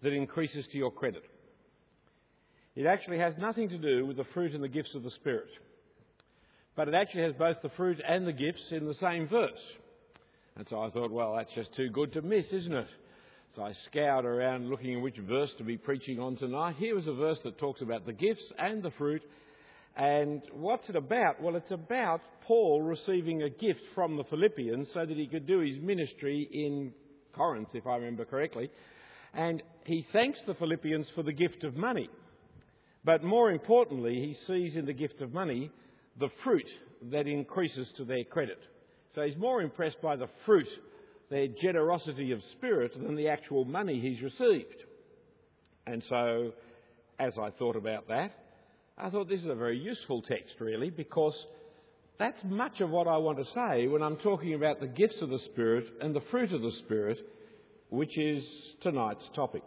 that increases to your credit. It actually has nothing to do with the fruit and the gifts of the Spirit. But it actually has both the fruit and the gifts in the same verse. And so I thought, well, that's just too good to miss, isn't it? So I scoured around looking at which verse to be preaching on tonight. Here was a verse that talks about the gifts and the fruit. And what's it about? Well, it's about Paul receiving a gift from the Philippians so that he could do his ministry in Corinth, if I remember correctly. And he thanks the Philippians for the gift of money. But more importantly, he sees in the gift of money the fruit that increases to their credit. So he's more impressed by the fruit, their generosity of spirit, than the actual money he's received. And so, as I thought about that, I thought this is a very useful text, really, because that's much of what I want to say when I'm talking about the gifts of the Spirit and the fruit of the Spirit, which is tonight's topic.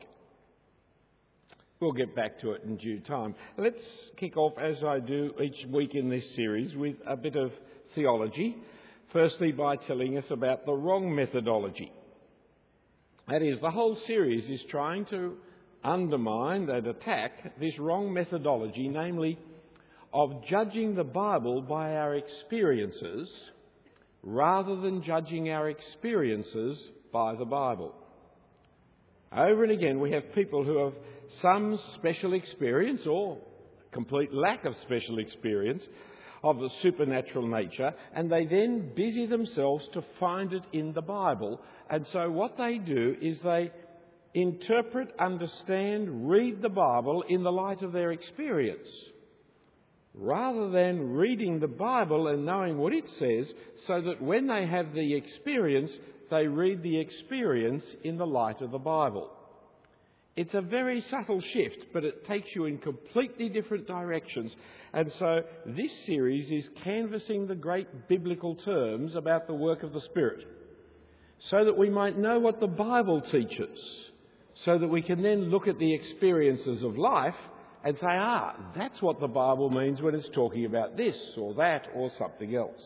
We'll get back to it in due time. Let's kick off, as I do each week in this series, with a bit of theology. Firstly, by telling us about the wrong methodology. That is, the whole series is trying to undermine and attack this wrong methodology, namely of judging the Bible by our experiences rather than judging our experiences by the Bible. Over and again, we have people who have some special experience or complete lack of special experience of the supernatural nature, and they then busy themselves to find it in the Bible. And so what they do is they interpret, understand, read the Bible in the light of their experience, rather than reading the Bible and knowing what it says, so that when they have the experience, they read the experience in the light of the Bible. It's a very subtle shift, but it takes you in completely different directions. And so this series is canvassing the great biblical terms about the work of the Spirit, so that we might know what the Bible teaches, so that we can then look at the experiences of life and say, that's what the Bible means when it's talking about this or that or something else.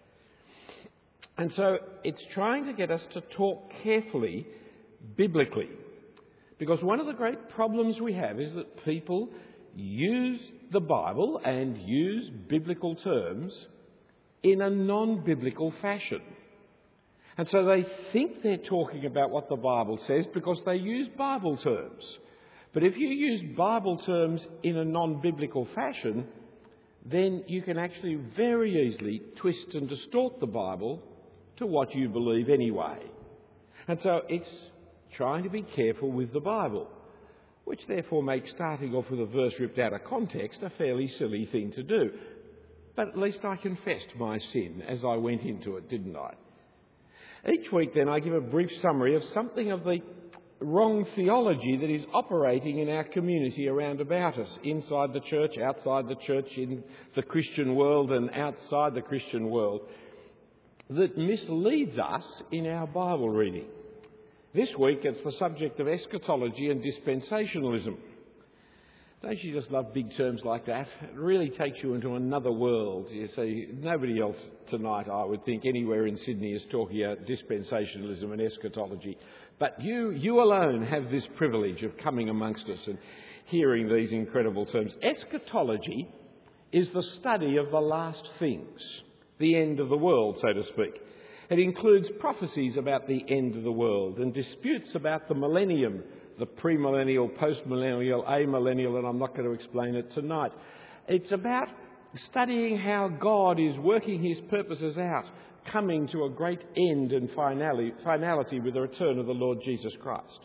And so it's trying to get us to talk carefully, biblically. Because one of the great problems we have is that people use the Bible and use biblical terms in a non-biblical fashion. And so they think they're talking about what the Bible says because they use Bible terms. But if you use Bible terms in a non-biblical fashion, then you can actually very easily twist and distort the Bible to what you believe anyway. And so it's trying to be careful with the Bible, which therefore makes starting off with a verse ripped out of context a fairly silly thing to do. But at least I confessed my sin as I went into it, didn't I? Each week then I give a brief summary of something of the wrong theology that is operating in our community around about us, inside the church, outside the church, in the Christian world and outside the Christian world, that misleads us in our Bible reading. This week it's the subject of eschatology and dispensationalism. Don't you just love big terms like that? It really takes you into another world. You see, nobody else tonight, I would think, anywhere in Sydney is talking about dispensationalism and eschatology. But you alone have this privilege of coming amongst us and hearing these incredible terms. Eschatology is the study of the last things, the end of the world, so to speak. It includes prophecies about the end of the world and disputes about the millennium, the premillennial, postmillennial, amillennial, and I'm not going to explain it tonight. It's about studying how God is working his purposes out, coming to a great end and finality with the return of the Lord Jesus Christ.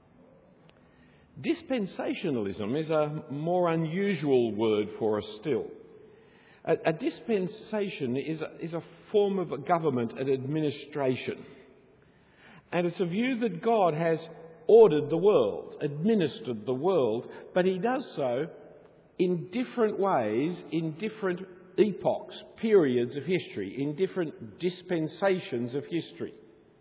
Dispensationalism is a more unusual word for us still. A dispensation is a form of a government and administration. And it's a view that God has ordered the world, administered the world, but he does so in different ways, in different epochs, periods of history, in different dispensations of history.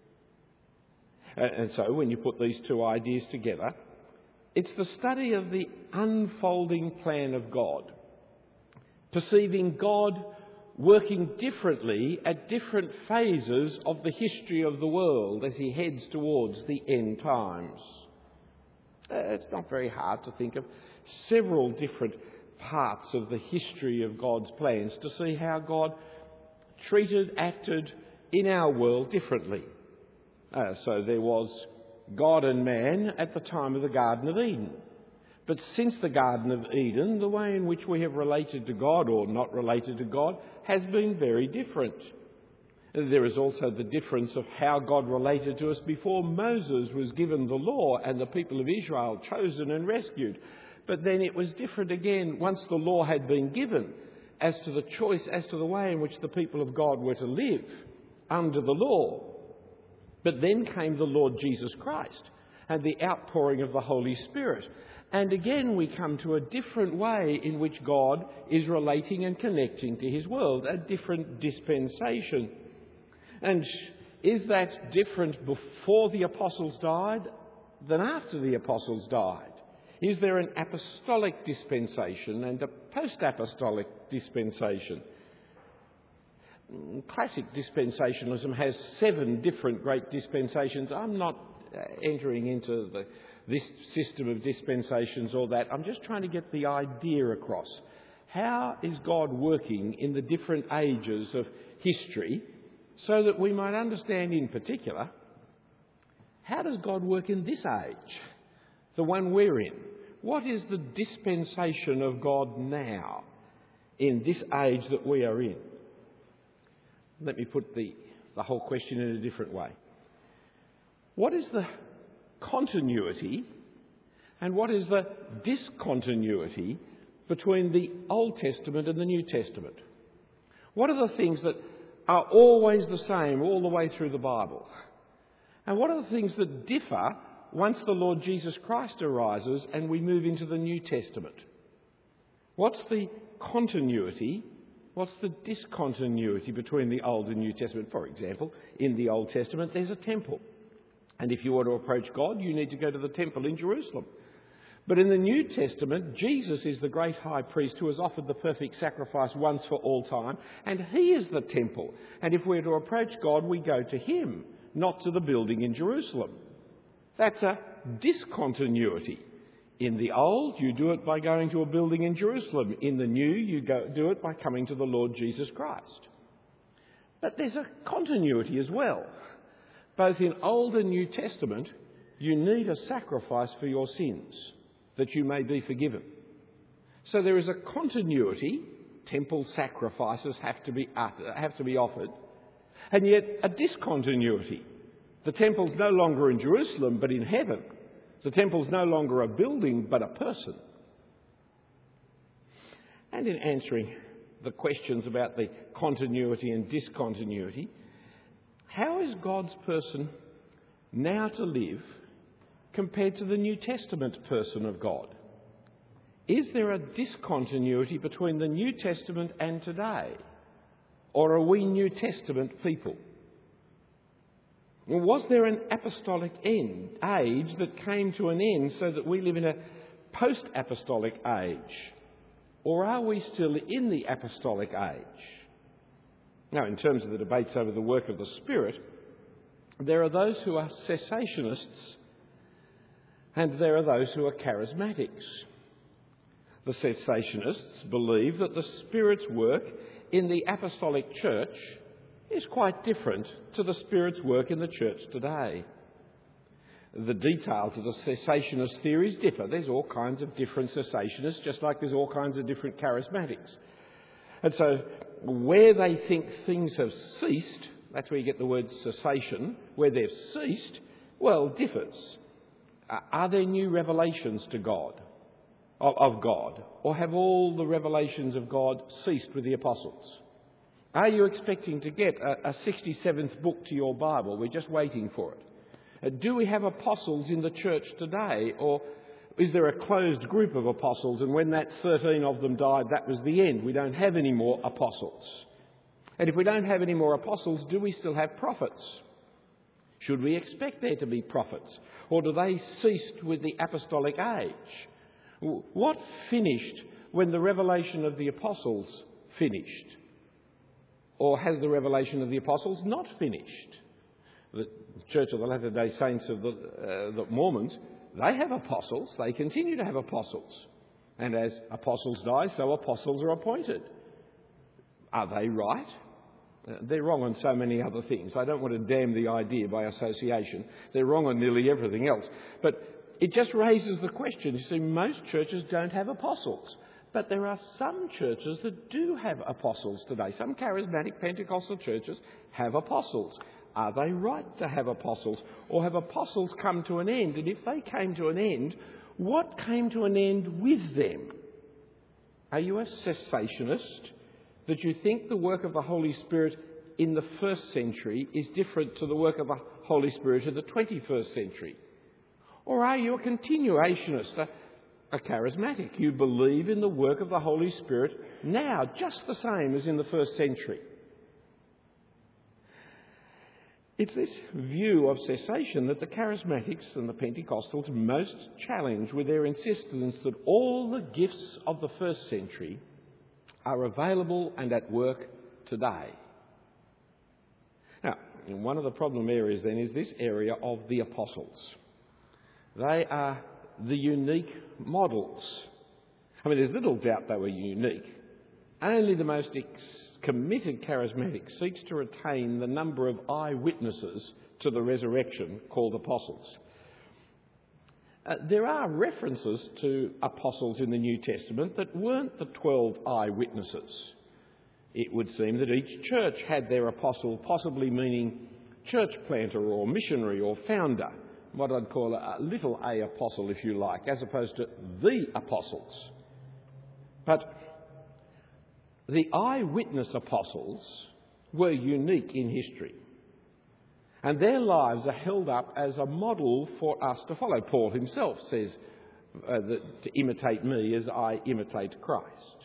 And so when you put these two ideas together, it's the study of the unfolding plan of God, perceiving God working differently at different phases of the history of the world as he heads towards the end times. It's not very hard to think of several different parts of the history of God's plans to see how God acted in our world differently. So there was God and man at the time of the Garden of Eden. But since the Garden of Eden, the way in which we have related to God or not related to God has been very different. There is also the difference of how God related to us before Moses was given the law and the people of Israel chosen and rescued. But then it was different again once the law had been given as to the choice, as to the way in which the people of God were to live under the law. But then came the Lord Jesus Christ and the outpouring of the Holy Spirit. And again we come to a different way in which God is relating and connecting to his world, a different dispensation. And is that different before the apostles died than after the apostles died? Is there an apostolic dispensation and a post-apostolic dispensation? Classic dispensationalism has 7 different great dispensations. I'm not entering into this system of dispensations or that. I'm just trying to get the idea across. How is God working in the different ages of history so that we might understand in particular, how does God work in this age, the one we're in? What is the dispensation of God now in this age that we are in? Let me put the whole question in a different way. What is the continuity and what is the discontinuity between the Old Testament and the New Testament? What are the things that are always the same all the way through the Bible? And what are the things that differ once the Lord Jesus Christ arises and we move into the New Testament? What's the continuity? What's the discontinuity between the Old and New Testament? For example, in the Old Testament there's a temple. And if you want to approach God, you need to go to the temple in Jerusalem. But in the New Testament, Jesus is the great high priest who has offered the perfect sacrifice once for all time, and he is the temple. And if we're to approach God, we go to him, not to the building in Jerusalem. That's a discontinuity. In the old, you do it by going to a building in Jerusalem. In the new, you do it by coming to the Lord Jesus Christ. But there's a continuity as well. Both in Old and New Testament, you need a sacrifice for your sins, that you may be forgiven. So there is a continuity. Temple sacrifices have to be offered. And yet a discontinuity. The temple's no longer in Jerusalem, but in heaven. The temple's no longer a building, but a person. And in answering the questions about the continuity and discontinuity, how is God's person now to live compared to the New Testament person of God? Is there a discontinuity between the New Testament and today? Or are we New Testament people? Was there an apostolic age that came to an end so that we live in a post-apostolic age? Or are we still in the apostolic age? Now, in terms of the debates over the work of the Spirit, there are those who are cessationists and there are those who are charismatics. The cessationists believe that the Spirit's work in the apostolic church is quite different to the Spirit's work in the church today. The details of the cessationist theories differ. There's all kinds of different cessationists, just like there's all kinds of different charismatics. And so where they think things have ceased, that's where you get the word cessation, where they've ceased, well, differs. Are there new revelations to God, of God? Or have all the revelations of God ceased with the apostles? Are you expecting to get a 67th book to your Bible? We're just waiting for it. Do we have apostles in the church today? Or is there a closed group of apostles and when that 13 of them died, that was the end? We don't have any more apostles. And if we don't have any more apostles, do we still have prophets? Should we expect there to be prophets? Or do they cease with the apostolic age? What finished when the revelation of the apostles finished? Or has the revelation of the apostles not finished? The Church of the Latter-day Saints of the Mormons they have apostles. They continue to have apostles. And as apostles die, so apostles are appointed. Are they right? They're wrong on so many other things. I don't want to damn the idea by association. They're wrong on nearly everything else. But it just raises the question. You see, most churches don't have apostles. But there are some churches that do have apostles today. Some charismatic Pentecostal churches have apostles. Are they right to have apostles? Or have apostles come to an end? And if they came to an end, what came to an end with them? Are you a cessationist? That you think the work of the Holy Spirit in the first century is different to the work of the Holy Spirit in the 21st century? Or are you a continuationist, a charismatic? You believe in the work of the Holy Spirit now, just the same as in the first century. It's this view of cessation that the charismatics and the Pentecostals most challenge with their insistence that all the gifts of the first century are available and at work today. Now, one of the problem areas then is this area of the apostles. They are the unique models. I mean, there's little doubt they were unique. Only the most committed charismatic seeks to retain the number of eyewitnesses to the resurrection called apostles. There are references to apostles in the New Testament that weren't the 12 eyewitnesses. It would seem that each church had their apostle, possibly meaning church planter or missionary or founder, what I'd call a little a apostle, if you like, as opposed to the apostles. But the eyewitness apostles were unique in history. And their lives are held up as a model for us to follow. Paul himself says to imitate me as I imitate Christ.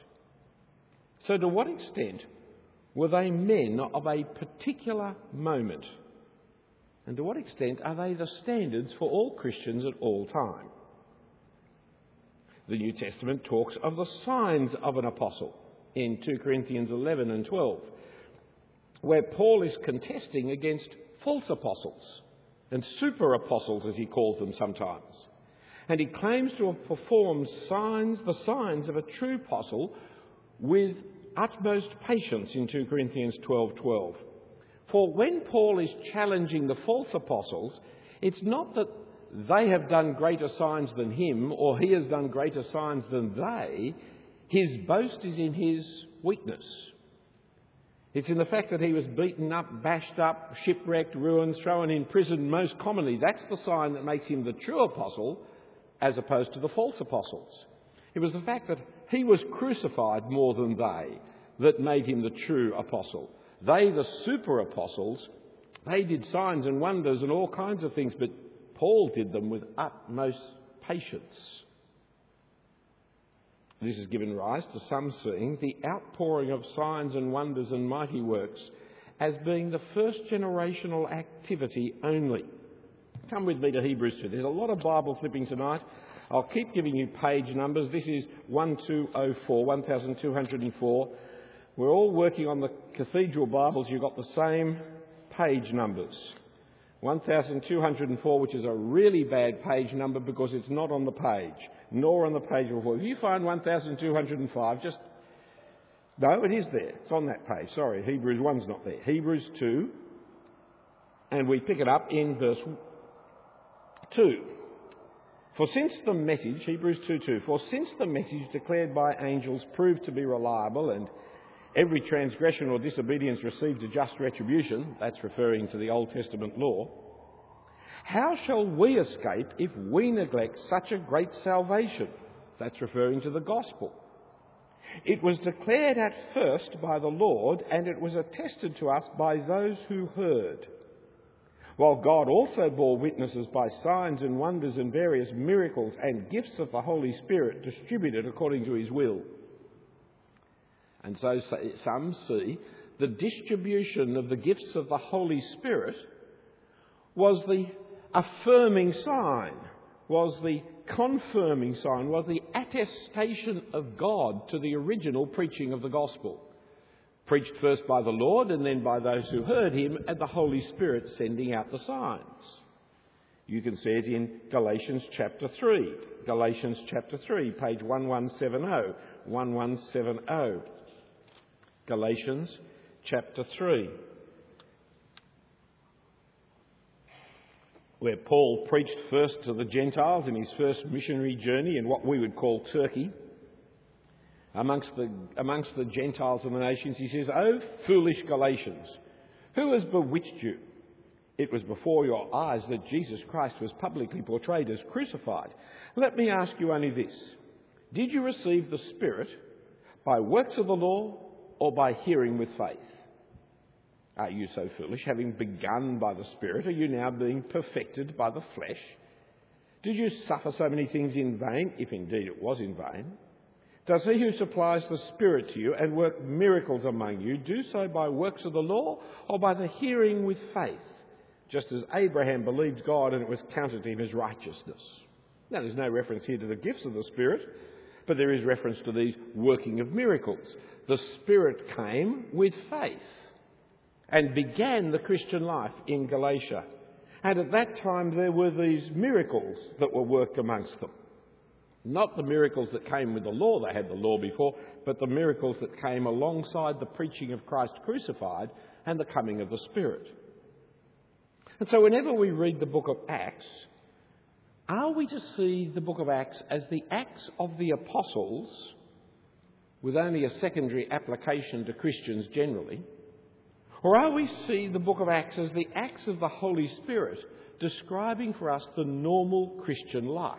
So to what extent were they men of a particular moment? And to what extent are they the standards for all Christians at all time? The New Testament talks of the signs of an apostle in 2 Corinthians 11 and 12, where Paul is contesting against false apostles and super apostles, as he calls them sometimes. And he claims to have performed the signs of a true apostle with utmost patience in 2 Corinthians 12:12. For when Paul is challenging the false apostles, it's not that they have done greater signs than him or he has done greater signs than they. His boast is in his weakness. It's in the fact that he was beaten up, bashed up, shipwrecked, ruined, thrown in prison most commonly. That's the sign that makes him the true apostle as opposed to the false apostles. It was the fact that he was crucified more than they that made him the true apostle. They, the super apostles, they did signs and wonders and all kinds of things, but Paul did them with utmost patience. This has given rise to some seeing the outpouring of signs and wonders and mighty works as being the first generational activity only. Come with me to Hebrews 2. There's a lot of Bible flipping tonight. I'll keep giving you page numbers. This is 1204. We're all working on the cathedral Bibles. You've got the same page numbers. 1204, which is a really bad page number because it's not on the page, nor on the page before. If you find 1205, just... No, it is there. It's on that page. Sorry, Hebrews 1's not there. Hebrews 2, and we pick it up in verse 2. For since the message, Hebrews 2:2, for since the message declared by angels proved to be reliable, and every transgression or disobedience received a just retribution, that's referring to the Old Testament law, how shall we escape if we neglect such a great salvation? That's referring to the gospel. It was declared at first by the Lord, and it was attested to us by those who heard. While God also bore witnesses by signs and wonders and various miracles and gifts of the Holy Spirit distributed according to his will. And so some see the distribution of the gifts of the Holy Spirit was the affirming sign, was the confirming sign, was the attestation of God to the original preaching of the gospel. Preached first by the Lord and then by those who heard him, and the Holy Spirit sending out the signs. You can see it in Galatians chapter 3. Galatians chapter 3, page 1170. 1170. Galatians chapter 3. Where Paul preached first to the Gentiles in his first missionary journey in what we would call Turkey. Amongst the Gentiles and the nations, he says, "O foolish Galatians, who has bewitched you? It was before your eyes that Jesus Christ was publicly portrayed as crucified. Let me ask you only this. Did you receive the Spirit by works of the law or by hearing with faith? Are you so foolish? Having begun by the Spirit, are you now being perfected by the flesh? Did you suffer so many things in vain, if indeed it was in vain? Does he who supplies the Spirit to you and work miracles among you do so by works of the law or by the hearing with faith? Just as Abraham believed God and it was counted to him as righteousness." Now, there's no reference here to the gifts of the Spirit, but there is reference to these working of miracles. The Spirit came with faith and began the Christian life in Galatia. And at that time there were these miracles that were worked amongst them. Not the miracles that came with the law, they had the law before, but the miracles that came alongside the preaching of Christ crucified and the coming of the Spirit. And so whenever we read the book of Acts, are we to see the book of Acts as the Acts of the Apostles, with only a secondary application to Christians generally? Or are we to see the book of Acts as the Acts of the Holy Spirit, describing for us the normal Christian life?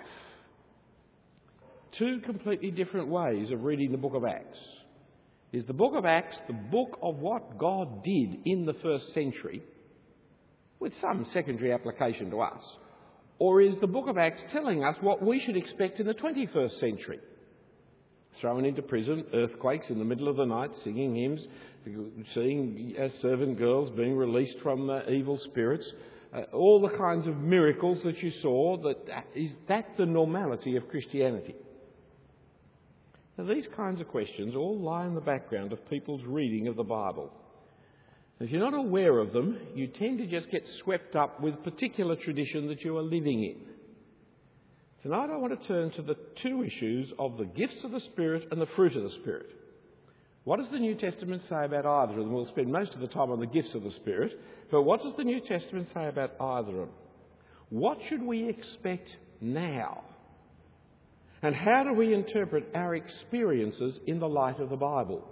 Two completely different ways of reading the book of Acts. Is the book of Acts the book of what God did in the first century, with some secondary application to us? Or is the book of Acts telling us what we should expect in the 21st century? Thrown into prison, earthquakes in the middle of the night, singing hymns, seeing servant girls being released from evil spirits, all the kinds of miracles that you saw, is that the normality of Christianity? Now, these kinds of questions all lie in the background of people's reading of the Bible. If you're not aware of them, you tend to just get swept up with particular tradition that you are living in. Tonight I want to turn to the two issues of the gifts of the Spirit and the fruit of the Spirit. What does the New Testament say about either of them? We'll spend most of the time on the gifts of the Spirit, but what does the New Testament say about either of them? What should we expect now? And how do we interpret our experiences in the light of the Bible?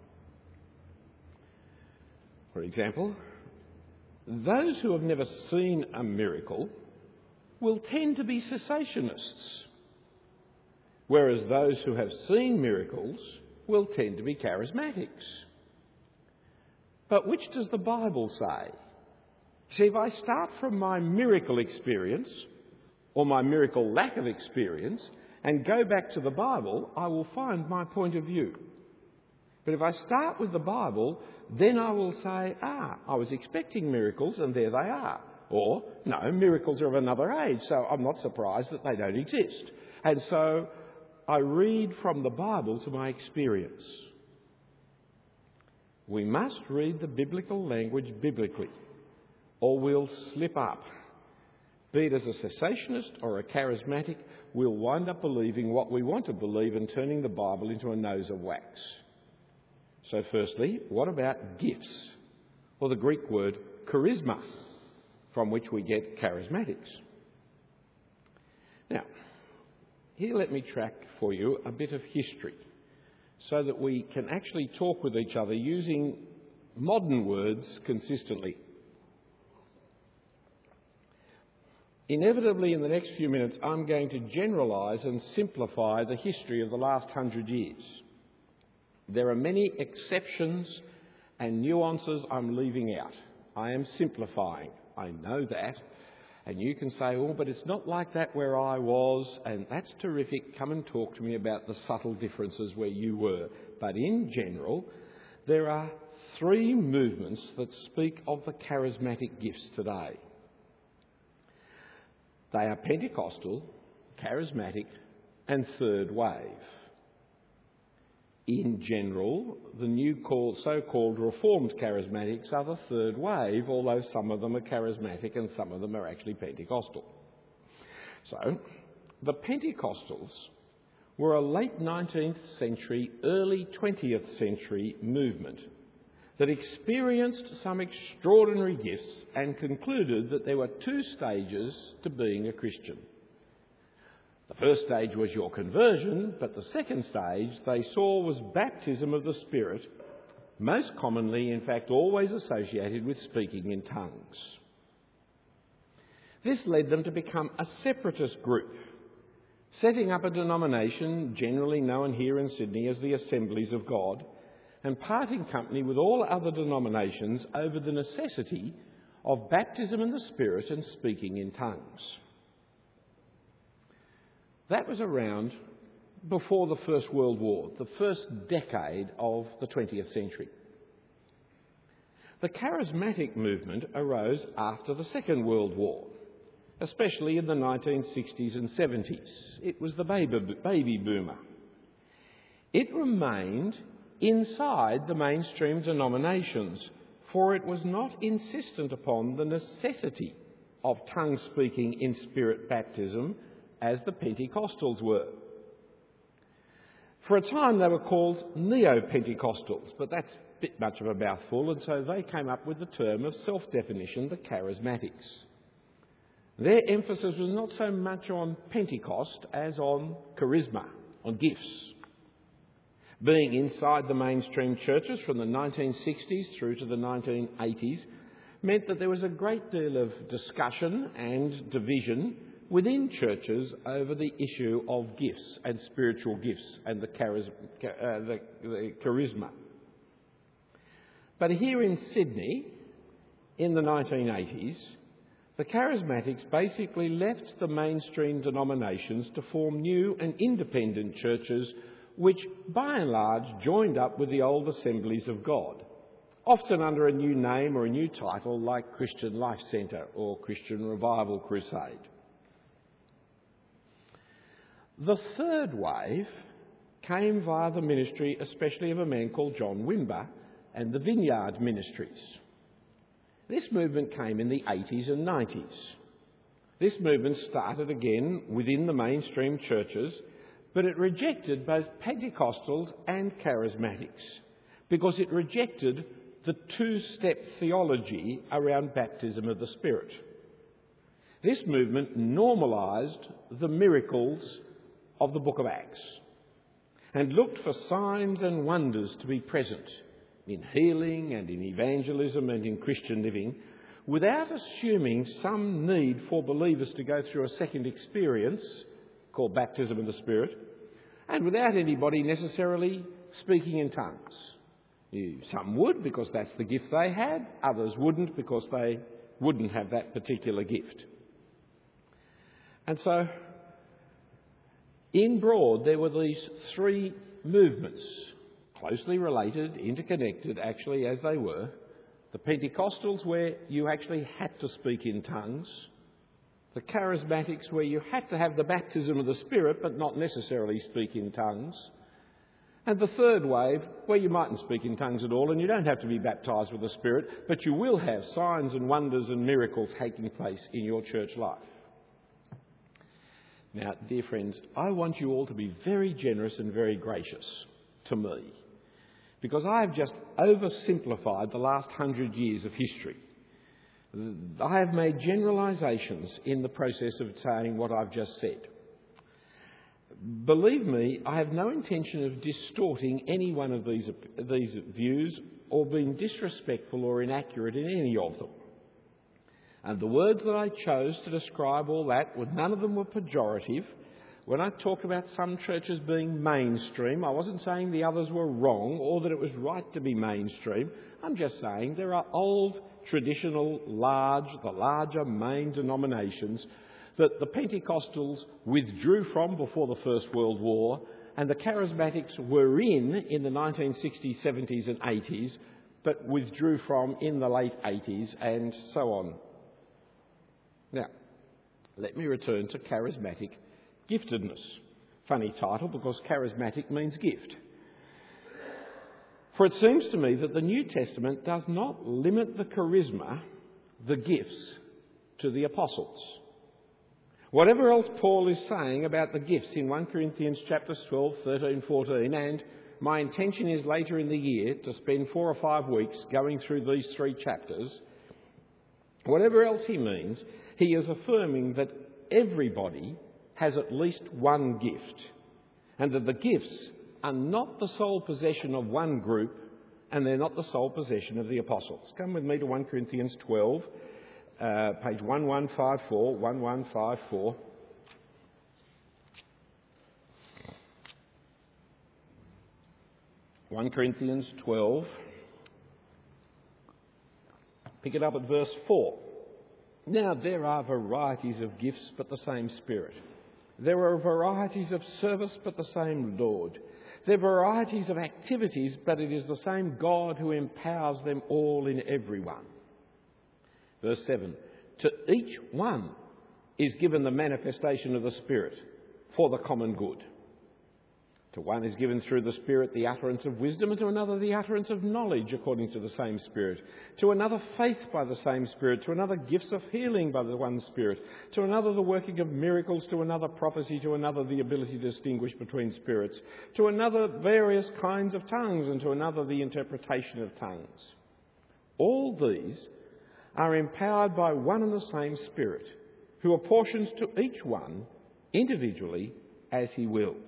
For example, those who have never seen a miracle will tend to be cessationists, whereas those who have seen miracles will tend to be charismatics. But which does the Bible say? See, if I start from my miracle experience, or my miracle lack of experience, and go back to the Bible, I will find my point of view. But if I start with the Bible, then I will say, I was expecting miracles and there they are. Or, no, miracles are of another age, so I'm not surprised that they don't exist. And so I read from the Bible to my experience. We must read the biblical language biblically, or we'll slip up. Be it as a cessationist or a charismatic, we'll wind up believing what we want to believe and turning the Bible into a nose of wax. So firstly, what about gifts? Or the Greek word charisma, from which we get charismatics. Now, here let me track for you a bit of history so that we can actually talk with each other using modern words consistently. Inevitably, in the next few minutes, I'm going to generalise and simplify the history of the last 100 years. There are many exceptions and nuances I'm leaving out. I am simplifying. I know that. And you can say, but it's not like that where I was, and that's terrific. Come and talk to me about the subtle differences where you were. But in general, there are three movements that speak of the charismatic gifts today. They are Pentecostal, charismatic, and third wave. In general, the so-called Reformed charismatics are the third wave, although some of them are charismatic and some of them are actually Pentecostal. So, the Pentecostals were a late 19th century, early 20th century movement that experienced some extraordinary gifts and concluded that there were two stages to being a Christian. The first stage was your conversion, but the second stage they saw was baptism of the Spirit, most commonly, in fact, always associated with speaking in tongues. This led them to become a separatist group, setting up a denomination generally known here in Sydney as the Assemblies of God, and parting company with all other denominations over the necessity of baptism in the Spirit and speaking in tongues. That was around before the First World War, the first decade of the 20th century. The charismatic movement arose after the Second World War, especially in the 1960s and 70s. It was the baby boomer. It remained inside the mainstream denominations, for it was not insistent upon the necessity of tongue-speaking in Spirit baptism as the Pentecostals were. For a time they were called Neo-Pentecostals, but that's a bit much of a mouthful, and so they came up with the term of self-definition, the Charismatics. Their emphasis was not so much on Pentecost as on charisma, on gifts. Being inside the mainstream churches from the 1960s through to the 1980s meant that there was a great deal of discussion and division within churches over the issue of gifts and spiritual gifts and the charisma. But here in Sydney, in the 1980s, the Charismatics basically left the mainstream denominations to form new and independent churches which, by and large, joined up with the old Assemblies of God, often under a new name or a new title like Christian Life Centre or Christian Revival Crusade. The third wave came via the ministry especially of a man called John Wimber and the Vineyard Ministries. This movement came in the 80s and 90s. This movement started again within the mainstream churches, but it rejected both Pentecostals and Charismatics because it rejected the two-step theology around baptism of the Spirit. This movement normalised the miracles of the book of Acts and looked for signs and wonders to be present in healing and in evangelism and in Christian living, without assuming some need for believers to go through a second experience called baptism in the Spirit, and without anybody necessarily speaking in tongues. Some would because that's the gift they had, others wouldn't because they wouldn't have that particular gift. And so, in broad, there were these three movements, closely related, interconnected actually as they were. The Pentecostals, where you actually had to speak in tongues. The Charismatics, where you had to have the baptism of the Spirit but not necessarily speak in tongues. And the third wave, where you mightn't speak in tongues at all and you don't have to be baptised with the Spirit, but you will have signs and wonders and miracles taking place in your church life. Now, dear friends, I want you all to be very generous and very gracious to me, because I have just oversimplified the last 100 years of history. I have made generalisations in the process of saying what I've just said. Believe me, I have no intention of distorting any one of these views or being disrespectful or inaccurate in any of them. And the words that I chose to describe all that, none of them were pejorative. When I talk about some churches being mainstream, I wasn't saying the others were wrong or that it was right to be mainstream. I'm just saying there are old, traditional, the larger main denominations that the Pentecostals withdrew from before the First World War and the Charismatics were in the 1960s, 70s and 80s, but withdrew from in the late 80s and so on. Now, let me return to charismatic giftedness. Funny title, because charismatic means gift. For it seems to me that the New Testament does not limit the charisma, the gifts, to the apostles. Whatever else Paul is saying about the gifts in 1 Corinthians chapters 12, 13, 14, and my intention is later in the year to spend 4 or 5 weeks going through these 3 chapters, whatever else he means, he is affirming that everybody has at least one gift, and that the gifts are not the sole possession of one group, and they're not the sole possession of the apostles. Come with me to 1 Corinthians 12, page 1154, 1154. (1 Corinthians 12). Pick it up at verse 4. Now there are varieties of gifts, but the same Spirit. There are varieties of service, but the same Lord. There are varieties of activities, but it is the same God who empowers them all in everyone. Verse 7. To each one is given the manifestation of the Spirit for the common good. To one is given through the Spirit the utterance of wisdom, and to another the utterance of knowledge according to the same Spirit. To another faith by the same Spirit. To another gifts of healing by the one Spirit. To another the working of miracles. To another prophecy. To another the ability to distinguish between spirits. To another various kinds of tongues, and to another the interpretation of tongues. All these are empowered by one and the same Spirit, who apportions to each one individually as he wills.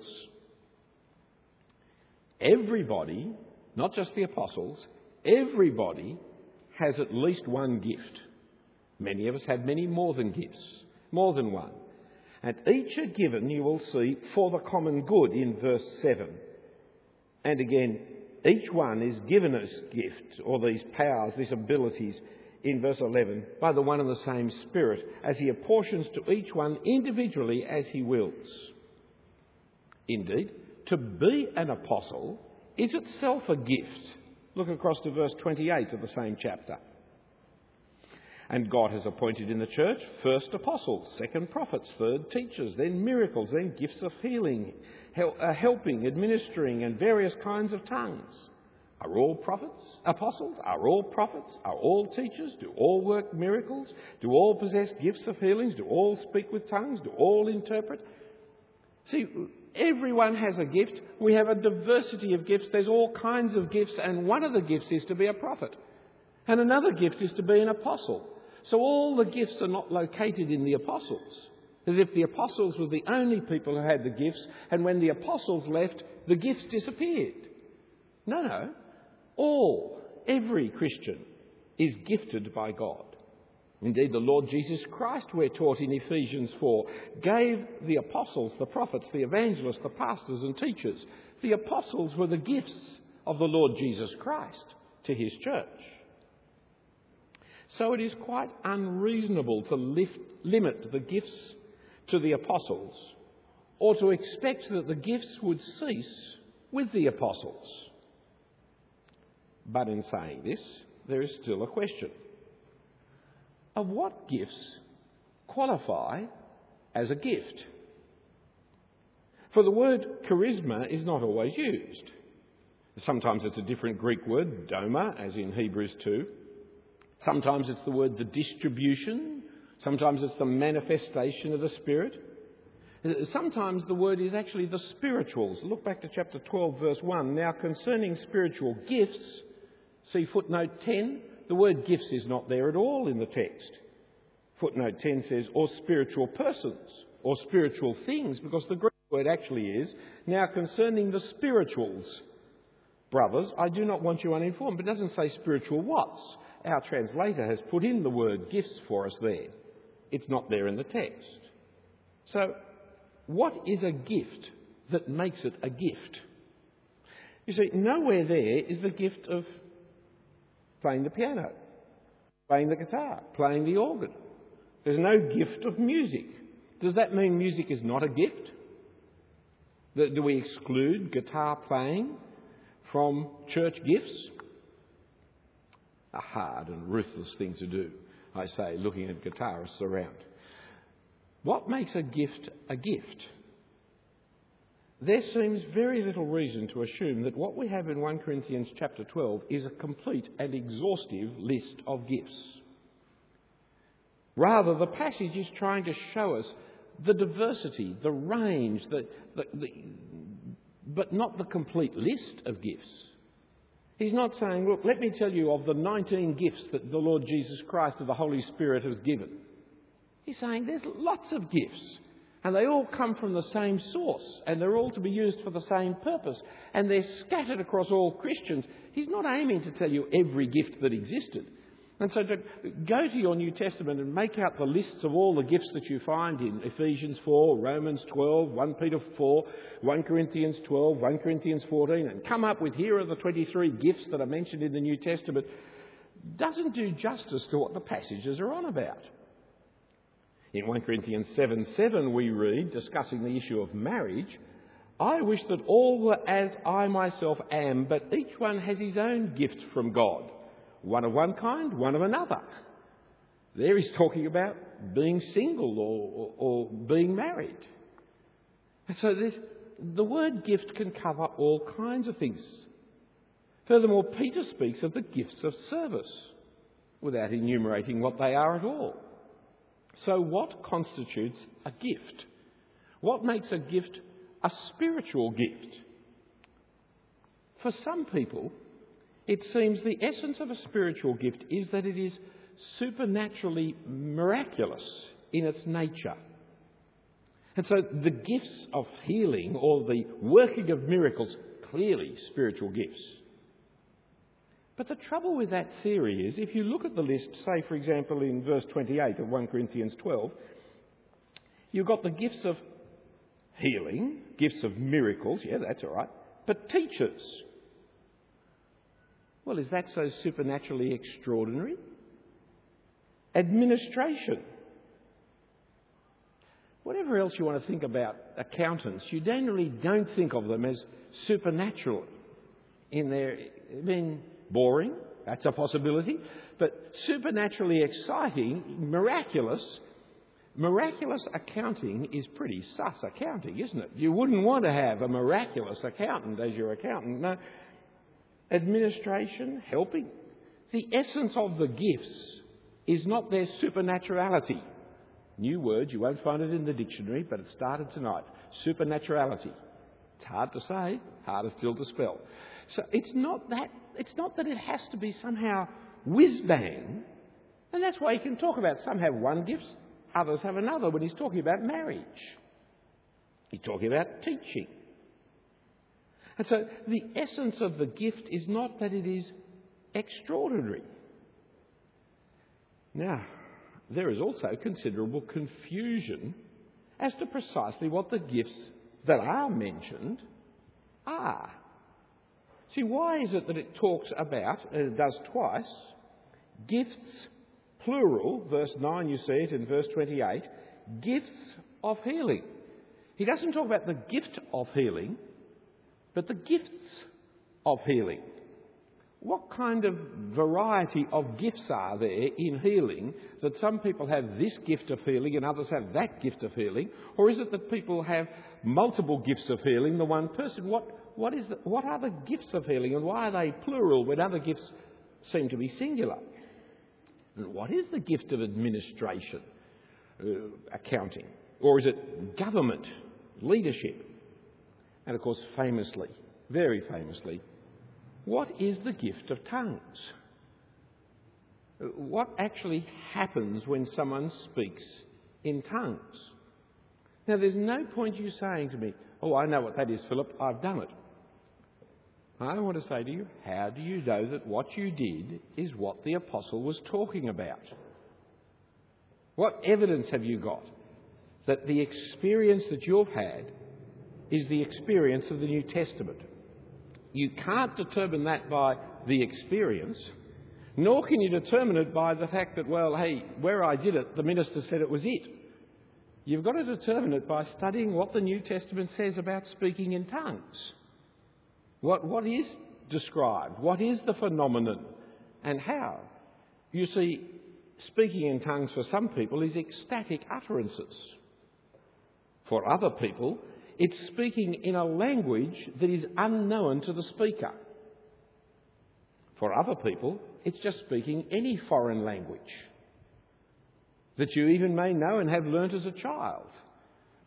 Everybody, not just the apostles, everybody has at least one gift. Many of us have many more than gifts, more than one. And each are given, you will see, for the common good in verse 7. And again, each one is given as gift, or these powers, these abilities, in verse 11, by the one and the same Spirit, as he apportions to each one individually as he wills. Indeed, to be an apostle is itself a gift. Look across to verse 28 of the same chapter. And God has appointed in the church first apostles, second prophets, third teachers, then miracles, then gifts of healing, helping, administering, and various kinds of tongues. Are all prophets apostles? Are all prophets? Are all teachers? Do all work miracles? Do all possess gifts of healings? Do all speak with tongues? Do all interpret? See, everyone has a gift. We have a diversity of gifts. There's all kinds of gifts, and one of the gifts is to be a prophet. And another gift is to be an apostle. So all the gifts are not located in the apostles, as if the apostles were the only people who had the gifts, and when the apostles left, the gifts disappeared. No. Every Christian is gifted by God. Indeed, the Lord Jesus Christ, we're taught in Ephesians 4, gave the apostles, the prophets, the evangelists, the pastors and teachers. The apostles were the gifts of the Lord Jesus Christ to his church. So it is quite unreasonable to limit the gifts to the apostles, or to expect that the gifts would cease with the apostles. But in saying this, there is still a question. Of what gifts qualify as a gift? For the word charisma is not always used. Sometimes it's a different Greek word, doma, as in Hebrews 2. Sometimes it's the word the distribution. Sometimes it's the manifestation of the Spirit. Sometimes the word is actually the spirituals. Look back to chapter 12, verse 1. Now, concerning spiritual gifts, see footnote 10. The word gifts is not there at all in the text. Footnote 10 says, or spiritual persons, or spiritual things, because the Greek word actually is, now concerning the spirituals, brothers, I do not want you uninformed. But it doesn't say spiritual what's. Our translator has put in the word gifts for us there. It's not there in the text. So, what is a gift that makes it a gift? You see, nowhere there is the gift of playing the piano, playing the guitar, playing the organ. There's no gift of music. Does that mean music is not a gift? Do we exclude guitar playing from church gifts? A hard and ruthless thing to do, I say, looking at guitarists around. What makes a gift a gift? There seems very little reason to assume that what we have in 1 Corinthians chapter 12 is a complete and exhaustive list of gifts. Rather, the passage is trying to show us the diversity, the range, but not the complete list of gifts. He's not saying, look, let me tell you of the 19 gifts that the Lord Jesus Christ of the Holy Spirit has given. He's saying there's lots of gifts, and they all come from the same source, and they're all to be used for the same purpose, and they're scattered across all Christians. He's not aiming to tell you every gift that existed. And so to go to your New Testament and make out the lists of all the gifts that you find in Ephesians 4, Romans 12, 1 Peter 4, 1 Corinthians 12, 1 Corinthians 14, and come up with here are the 23 gifts that are mentioned in the New Testament, doesn't do justice to what the passages are on about. In 1 Corinthians 7:7 we read, discussing the issue of marriage, I wish that all were as I myself am, but each one has his own gift from God. One of one kind, one of another. There he's talking about being single or being married. And so the word gift can cover all kinds of things. Furthermore, Peter speaks of the gifts of service without enumerating what they are at all. So what constitutes a gift? What makes a gift a spiritual gift? For some people, it seems the essence of a spiritual gift is that it is supernaturally miraculous in its nature. And so the gifts of healing or the working of miracles, clearly spiritual gifts. But the trouble with that theory is, if you look at the list, say for example in verse 28 of 1 Corinthians 12, you've got the gifts of healing, gifts of miracles, yeah, that's all right, but teachers. Well, is that so supernaturally extraordinary? Administration. Whatever else you want to think about accountants, you generally don't think of them as supernatural in their... I mean, boring, that's a possibility, but supernaturally exciting, miraculous accounting is pretty sus accounting, isn't it? You wouldn't want to have a miraculous accountant as your accountant. No. Administration, helping. The essence of the gifts is not their supernaturality. New word, you won't find it in the dictionary, but it started tonight. Supernaturality. It's hard to say, harder still to spell. So it's not that it has to be somehow whiz-bang. And that's why you can talk about some have one gift, others have another when he's talking about marriage. He's talking about teaching. And so the essence of the gift is not that it is extraordinary. Now, there is also considerable confusion as to precisely what the gifts that are mentioned are. See, why is it that it talks about, and it does twice, gifts, plural, verse 9 you see it in verse 28, gifts of healing. He doesn't talk about the gift of healing, but the gifts of healing. What kind of variety of gifts are there in healing that some people have this gift of healing and others have that gift of healing? Or is it that people have multiple gifts of healing, the one person? What are the gifts of healing and why are they plural when other gifts seem to be singular? And what is the gift of administration, accounting? Or is it government, leadership? And of course, famously, very famously, what is the gift of tongues? What actually happens when someone speaks in tongues? Now, there's no point you saying to me, oh, I know what that is, Philip, I've done it. I want to say to you, how do you know that what you did is what the apostle was talking about? What evidence have you got that the experience that you've had is the experience of the New Testament? You can't determine that by the experience, nor can you determine it by the fact that, well, hey, where I did it, the minister said it was it. You've got to determine it by studying what the New Testament says about speaking in tongues. What is described? What is the phenomenon? And how? You see, speaking in tongues for some people is ecstatic utterances. For other people, it's speaking in a language that is unknown to the speaker. For other people, it's just speaking any foreign language that you even may know and have learnt as a child.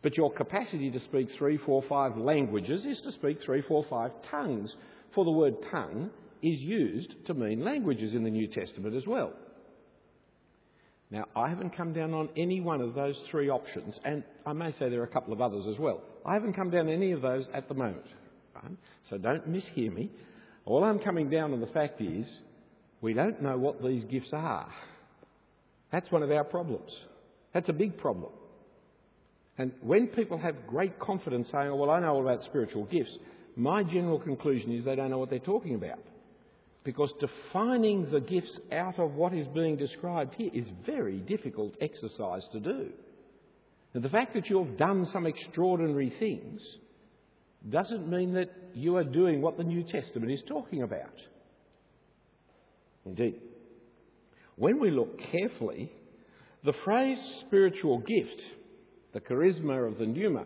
But your capacity to speak 3, 4, 5 languages is to speak 3, 4, 5 tongues. For the word tongue is used to mean languages in the New Testament as well. Now, I haven't come down on any one of those 3 options, and I may say there are a couple of others as well. I haven't come down on any of those at the moment, right? So don't mishear me. All I'm coming down on the fact is we don't know what these gifts are. That's one of our problems. That's a big problem. And when people have great confidence saying, oh, well, I know all about spiritual gifts, my general conclusion is they don't know what they're talking about. Because defining the gifts out of what is being described here is very difficult exercise to do. And the fact that you've done some extraordinary things doesn't mean that you are doing what the New Testament is talking about. Indeed, when we look carefully, the phrase spiritual gift, the charisma of the pneuma,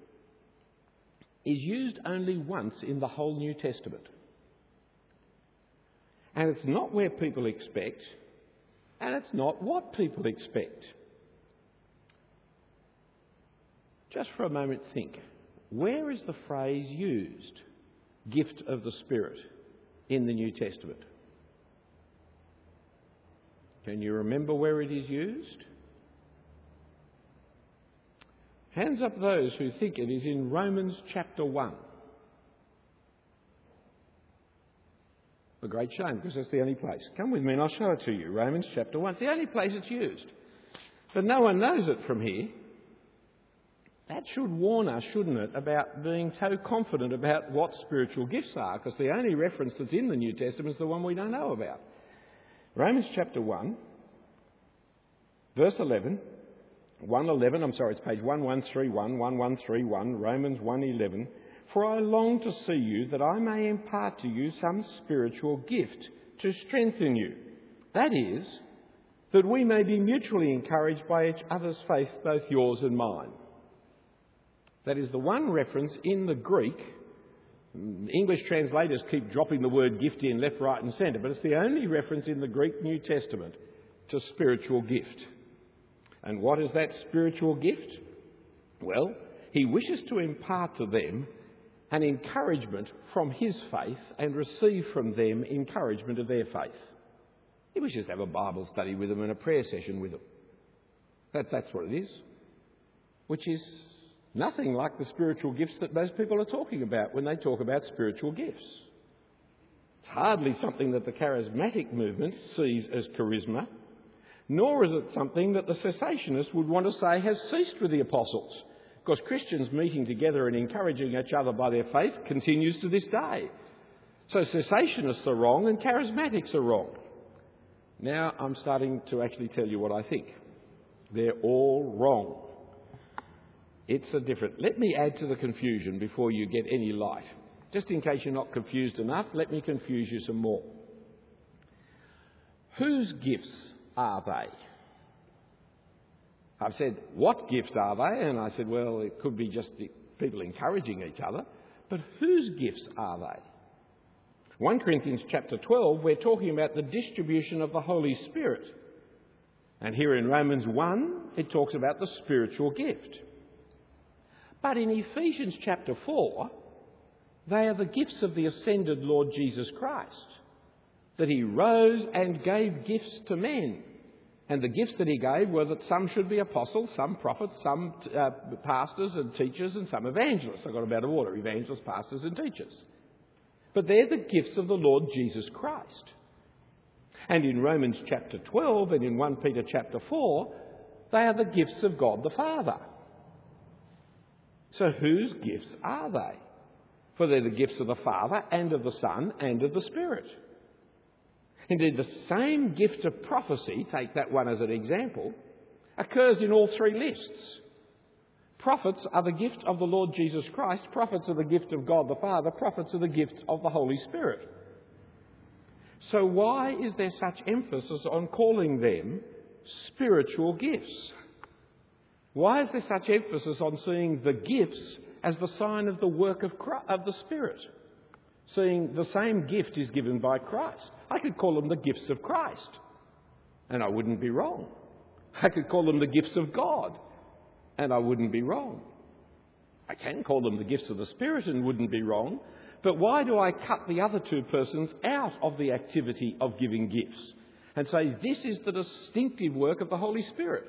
is used only once in the whole New Testament. And it's not where people expect, and it's not what people expect. Just for a moment think, where is the phrase used, gift of the Spirit, in the New Testament? Can you remember where it is used? Hands up those who think it is in Romans chapter 1. A great shame, because that's the only place. Come with me and I'll show it to you. Romans chapter 1. It's the only place it's used. But no one knows it from here. That should warn us, shouldn't it, about being so confident about what spiritual gifts are, because the only reference that's in the New Testament is the one we don't know about. Romans chapter 1, verse 11. 1:11, it's page 1131, Romans 1:11. For I long to see you, that I may impart to you some spiritual gift to strengthen you. That is, that we may be mutually encouraged by each other's faith, both yours and mine. That is the one reference in the Greek. English translators keep dropping the word gift in left, right and centre, but it's the only reference in the Greek New Testament to spiritual gift. And what is that spiritual gift? Well, he wishes to impart to them an encouragement from his faith and receive from them encouragement of their faith. He wishes to have a Bible study with them and a prayer session with them. That's what it is. Which is nothing like the spiritual gifts that most people are talking about when they talk about spiritual gifts. It's hardly something that the charismatic movement sees as charisma, nor is it something that the cessationists would want to say has ceased with the apostles, because Christians meeting together and encouraging each other by their faith continues to this day. So cessationists are wrong and charismatics are wrong. Now I'm starting to actually tell you what I think. They're all wrong. It's a different... Let me add to the confusion before you get any light. Just in case you're not confused enough, let me confuse you some more. Whose gifts are they? I've said, what gifts are they? And I said, well, it could be just the people encouraging each other. But whose gifts are they? 1 Corinthians chapter 12, we're talking about the distribution of the Holy Spirit. And here in Romans 1, it talks about the spiritual gift. But in Ephesians chapter 4, they are the gifts of the ascended Lord Jesus Christ, that he rose and gave gifts to men. And the gifts that he gave were that some should be apostles, some prophets, some pastors and teachers, and some evangelists. I got them out of order: evangelists, pastors and teachers. But they're the gifts of the Lord Jesus Christ. And in Romans chapter 12 and in 1 Peter chapter 4, they are the gifts of God the Father. So whose gifts are they? For they're the gifts of the Father and of the Son and of the Spirit. Indeed, the same gift of prophecy, take that one as an example, occurs in all 3 lists. Prophets are the gift of the Lord Jesus Christ. Prophets are the gift of God the Father. Prophets are the gift of the Holy Spirit. So why is there such emphasis on calling them spiritual gifts? Why is there such emphasis on seeing the gifts as the sign of the work of the Spirit? Seeing the same gift is given by Christ. I could call them the gifts of Christ, and I wouldn't be wrong. I could call them the gifts of God, and I wouldn't be wrong. I can call them the gifts of the Spirit and wouldn't be wrong, but why do I cut the other two persons out of the activity of giving gifts and say this is the distinctive work of the Holy Spirit?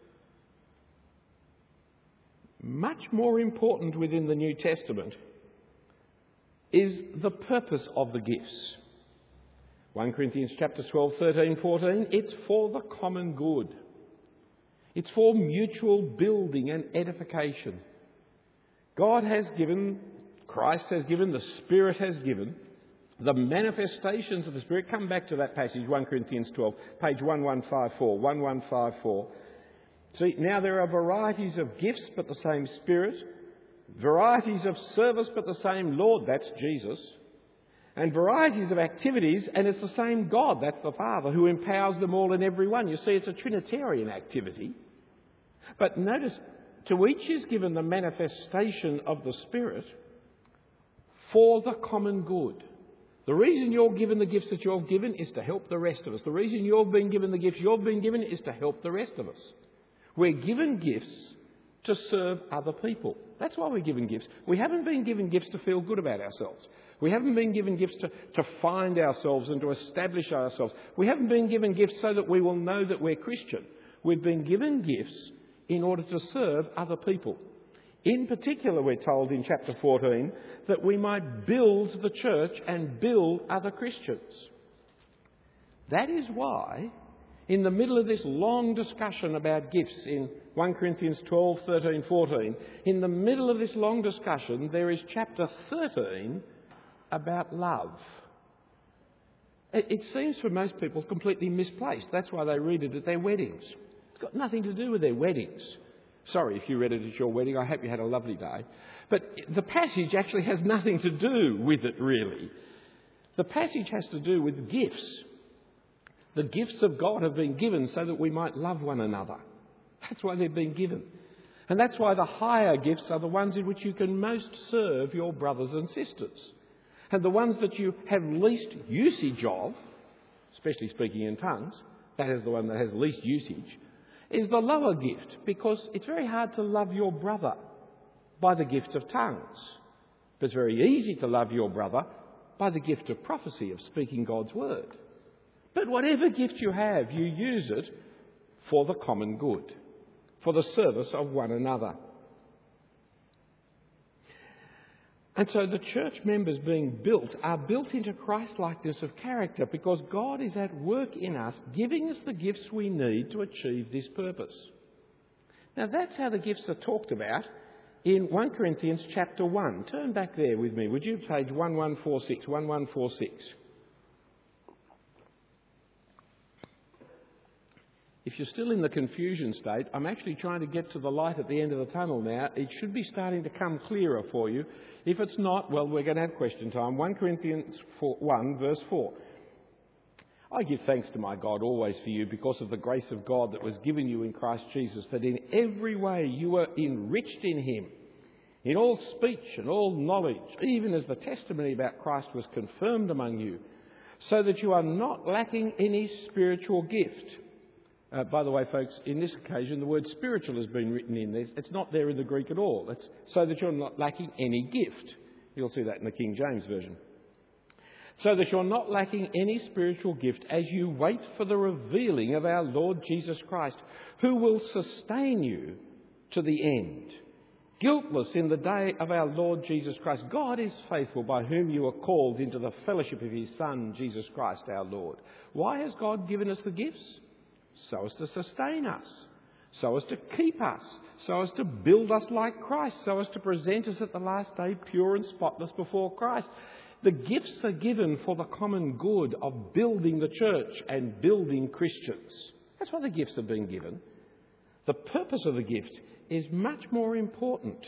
Much more important within the New Testament is the purpose of the gifts. 1 Corinthians chapter 12, 13, 14, it's for the common good. It's for mutual building and edification. God has given, Christ has given, the Spirit has given, the manifestations of the Spirit. Come back to that passage, 1 Corinthians 12, page 1154, 1154. See, now there are varieties of gifts, but the same Spirit. Varieties of service, but the same Lord, that's Jesus. And varieties of activities, and it's the same God, that's the Father, who empowers them all in every one. You see, it's a Trinitarian activity. But notice, to each is given the manifestation of the Spirit for the common good. The reason you're given the gifts that you're given is to help the rest of us. The reason you've been given the gifts you've been given is to help the rest of us. We're given gifts to serve other people. That's why we're given gifts. We haven't been given gifts to feel good about ourselves. We haven't been given gifts to find ourselves and to establish ourselves. We haven't been given gifts so that we will know that we're Christian. We've been given gifts in order to serve other people. In particular, we're told in chapter 14 that we might build the church and build other Christians. That is why, in the middle of this long discussion about gifts in 1 Corinthians 12, 13, 14, in the middle of this long discussion, there is chapter 13 about love. It seems for most people completely misplaced. That's why they read it at their weddings. It's got nothing to do with their weddings. Sorry if you read it at your wedding. I hope you had a lovely day. But the passage actually has nothing to do with it, really. The passage has to do with gifts. The gifts of God have been given so that we might love one another. That's why they've been given. And that's why the higher gifts are the ones in which you can most serve your brothers and sisters. And the ones that you have least usage of, especially speaking in tongues, that is the one that has least usage, is the lower gift, because it's very hard to love your brother by the gift of tongues. But it's very easy to love your brother by the gift of prophecy, of speaking God's word. But whatever gift you have, you use it for the common good, for the service of one another. And so the church members being built are built into Christ-likeness of character because God is at work in us, giving us the gifts we need to achieve this purpose. Now that's how the gifts are talked about in 1 Corinthians chapter 1. Turn back there with me, would you? Page 1146, 1146. If you're still in the confusion state, I'm actually trying to get to the light at the end of the tunnel now. It should be starting to come clearer for you. If it's not, well, we're going to have question time. 1 Corinthians 1, verse 4. I give thanks to my God always for you because of the grace of God that was given you in Christ Jesus, that in every way you were enriched in him, in all speech and all knowledge, even as the testimony about Christ was confirmed among you, so that you are not lacking any spiritual gift. By the way, folks, in this occasion, the word spiritual has been written in there. It's not there in the Greek at all. It's so that you're not lacking any gift. You'll see that in the King James Version. So that you're not lacking any spiritual gift as you wait for the revealing of our Lord Jesus Christ, who will sustain you to the end, guiltless in the day of our Lord Jesus Christ. God is faithful, by whom you are called into the fellowship of his Son, Jesus Christ our Lord. Why has God given us the gifts? So as to sustain us, so as to keep us, so as to build us like Christ, so as to present us at the last day pure and spotless before Christ. The gifts are given for the common good of building the church and building Christians. That's why the gifts are being given. The purpose of the gift is much more important.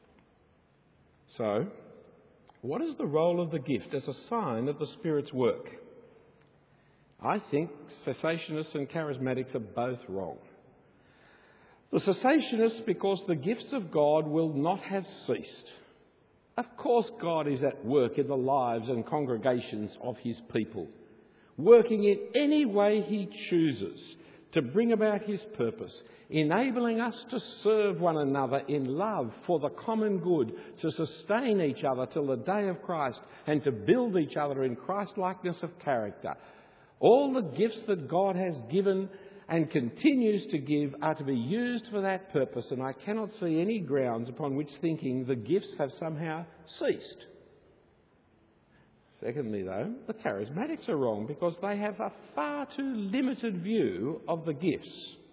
So, what is the role of the gift as a sign of the Spirit's work? I think cessationists and charismatics are both wrong. The cessationists, because the gifts of God will not have ceased. Of course God is at work in the lives and congregations of his people, working in any way he chooses to bring about his purpose, enabling us to serve one another in love for the common good, to sustain each other till the day of Christ, and to build each other in Christ-likeness of character. All the gifts that God has given and continues to give are to be used for that purpose, and I cannot see any grounds upon which thinking the gifts have somehow ceased. Secondly, though, the charismatics are wrong because they have a far too limited view of the gifts.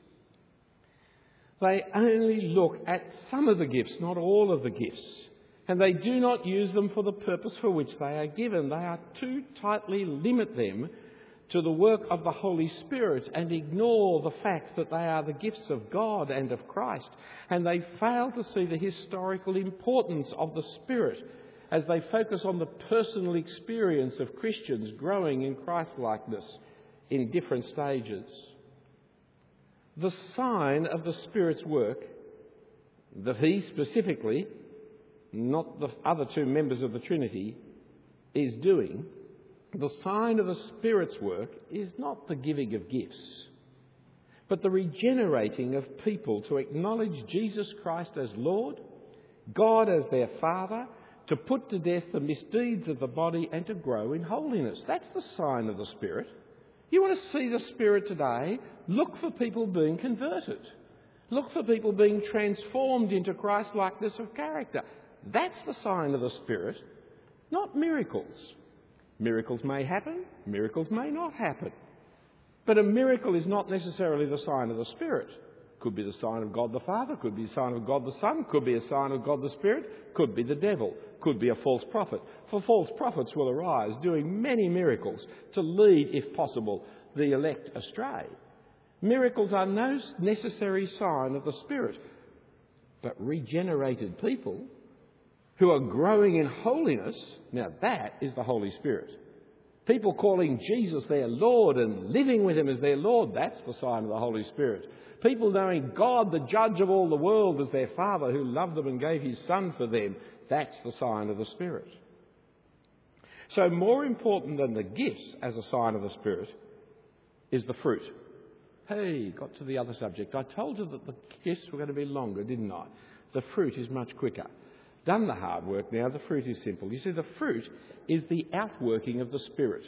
They only look at some of the gifts, not all of the gifts, and they do not use them for the purpose for which they are given. They are too tightly limit them to the work of the Holy Spirit and ignore the fact that they are the gifts of God and of Christ, and they fail to see the historical importance of the Spirit as they focus on the personal experience of Christians growing in Christ-likeness in different stages. The sign of the Spirit's work that he specifically, not the other two members of the Trinity, is doing, the sign of the Spirit's work is not the giving of gifts, but the regenerating of people to acknowledge Jesus Christ as Lord, God as their Father, to put to death the misdeeds of the body and to grow in holiness. That's the sign of the Spirit. You want to see the Spirit today? Look for people being converted. Look for people being transformed into Christ-likeness of character. That's the sign of the Spirit, not miracles. Miracles may happen, miracles may not happen. But a miracle is not necessarily the sign of the Spirit. Could be the sign of God the Father, could be the sign of God the Son, could be a sign of God the Spirit, could be the devil, could be a false prophet. For false prophets will arise doing many miracles to lead, if possible, the elect astray. Miracles are no necessary sign of the Spirit, but regenerated people who are growing in holiness, now that is the Holy Spirit. People calling Jesus their Lord and living with him as their Lord, that's the sign of the Holy Spirit. People knowing God, the judge of all the world, as their Father who loved them and gave his Son for them, that's the sign of the Spirit. So more important than the gifts as a sign of the Spirit is the fruit. Hey, got to the other subject. I told you that the gifts were going to be longer, didn't I? The fruit is much quicker. Done the hard work now, the fruit is simple. You see, the fruit is the outworking of the Spirit.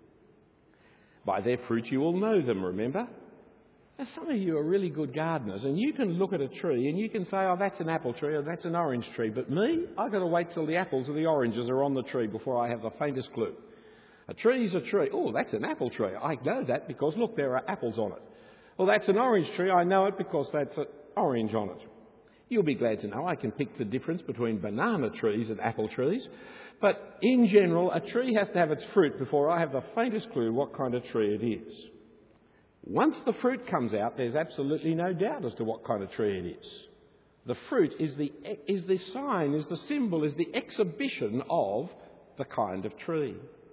By their fruit you will know them, remember? Now, some of you are really good gardeners, and you can look at a tree and you can say, oh, that's an apple tree or that's an orange tree. But me, I've got to wait till the apples or the oranges are on the tree before I have the faintest clue. A tree's a tree. Oh, that's an apple tree. I know that because, look, there are apples on it. Well, that's an orange tree. I know it because that's an orange on it. You'll be glad to know I can pick the difference between banana trees and apple trees. But in general, a tree has to have its fruit before I have the faintest clue what kind of tree it is. Once the fruit comes out, there's absolutely no doubt as to what kind of tree it is. The fruit is the sign, is the symbol, is the exhibition of the kind of tree.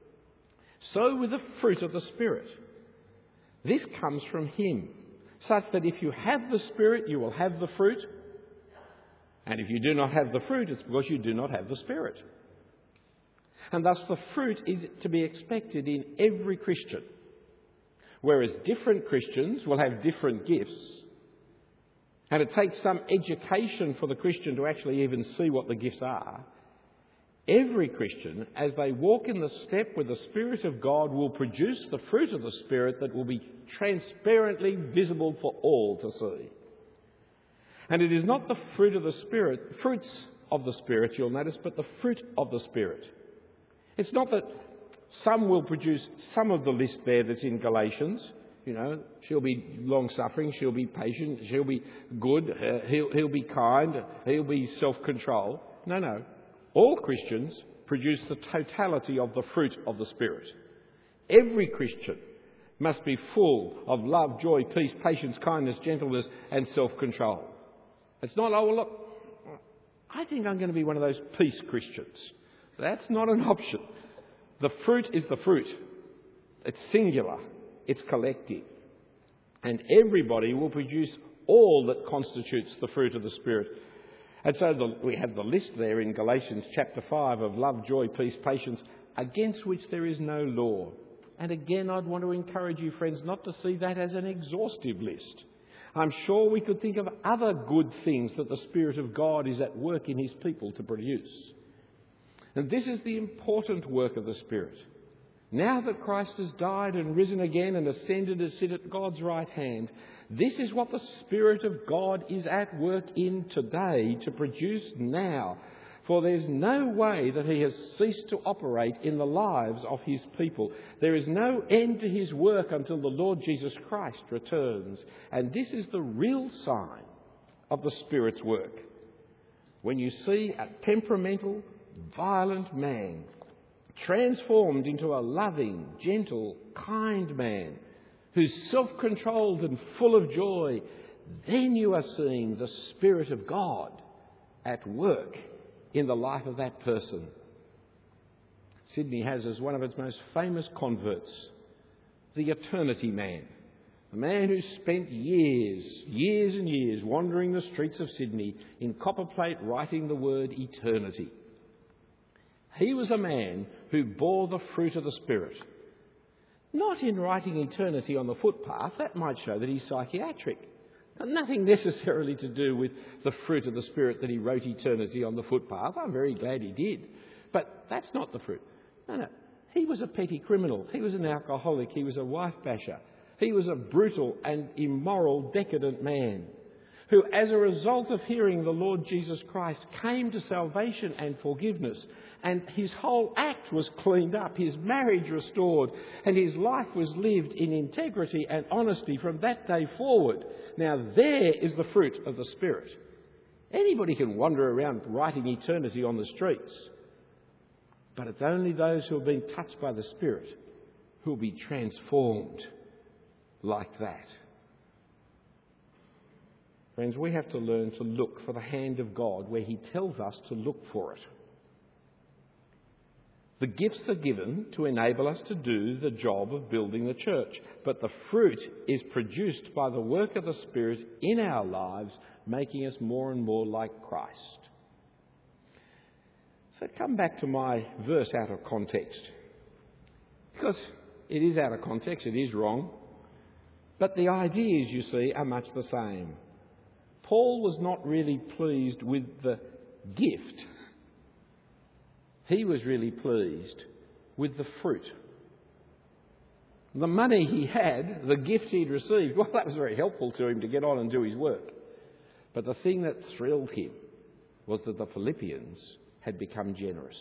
So with the fruit of the Spirit. This comes from him, such that if you have the Spirit, you will have the fruit. And if you do not have the fruit, it's because you do not have the Spirit. And thus the fruit is to be expected in every Christian. Whereas different Christians will have different gifts, and it takes some education for the Christian to actually even see what the gifts are, every Christian, as they walk in the step with the Spirit of God, will produce the fruit of the Spirit that will be transparently visible for all to see. And it is not the fruit of the Spirit, fruits of the Spirit, you'll notice, but the fruit of the Spirit. It's not that some will produce some of the list there that's in Galatians. You know, she'll be long-suffering, she'll be patient, she'll be good, he'll be kind, he'll be self-control. No. All Christians produce the totality of the fruit of the Spirit. Every Christian must be full of love, joy, peace, patience, kindness, gentleness and self-control. It's not, oh, well, look, I think I'm going to be one of those peace Christians. That's not an option. The fruit is the fruit. It's singular. It's collective. And everybody will produce all that constitutes the fruit of the Spirit. And so we have the list there in Galatians chapter 5 of love, joy, peace, patience, against which there is no law. And again, I'd want to encourage you, friends, not to see that as an exhaustive list. I'm sure we could think of other good things that the Spirit of God is at work in his people to produce. And this is the important work of the Spirit. Now that Christ has died and risen again and ascended to sit at God's right hand, this is what the Spirit of God is at work in today to produce now. For there's no way that he has ceased to operate in the lives of his people. There is no end to his work until the Lord Jesus Christ returns. And this is the real sign of the Spirit's work. When you see a temperamental, violent man transformed into a loving, gentle, kind man who's self-controlled and full of joy, then you are seeing the Spirit of God at work in the life of that person. Sydney has as one of its most famous converts the eternity man, a man who spent years and years wandering the streets of Sydney in copperplate writing the word eternity. He was a man who bore the fruit of the Spirit. Not in writing eternity on the footpath, that might show that he's psychiatric. Nothing necessarily to do with the fruit of the Spirit that he wrote eternity on the footpath. I'm very glad he did. But that's not the fruit. No. He was a petty criminal. He was an alcoholic. He was a wife basher. He was a brutal and immoral, decadent man who, as a result of hearing the Lord Jesus Christ, came to salvation and forgiveness. And his whole act was cleaned up, his marriage restored, and his life was lived in integrity and honesty from that day forward. Now there is the fruit of the Spirit. Anybody can wander around writing eternity on the streets, but it's only those who have been touched by the Spirit who will be transformed like that. Friends, we have to learn to look for the hand of God where he tells us to look for it. The gifts are given to enable us to do the job of building the church, but the fruit is produced by the work of the Spirit in our lives, making us more and more like Christ. So come back to my verse out of context, because it is out of context, it is wrong, but the ideas, you see, are much the same. Paul was not really pleased with the gift. He was really pleased with the fruit. The money he had, the gift he'd received, well, that was very helpful to him to get on and do his work. But the thing that thrilled him was that the Philippians had become generous.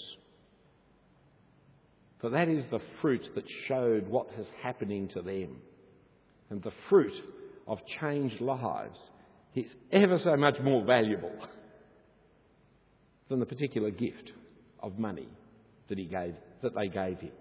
For that is the fruit that showed what is happening to them. And the fruit of changed lives is ever so much more valuable than the particular gift of money that they gave him.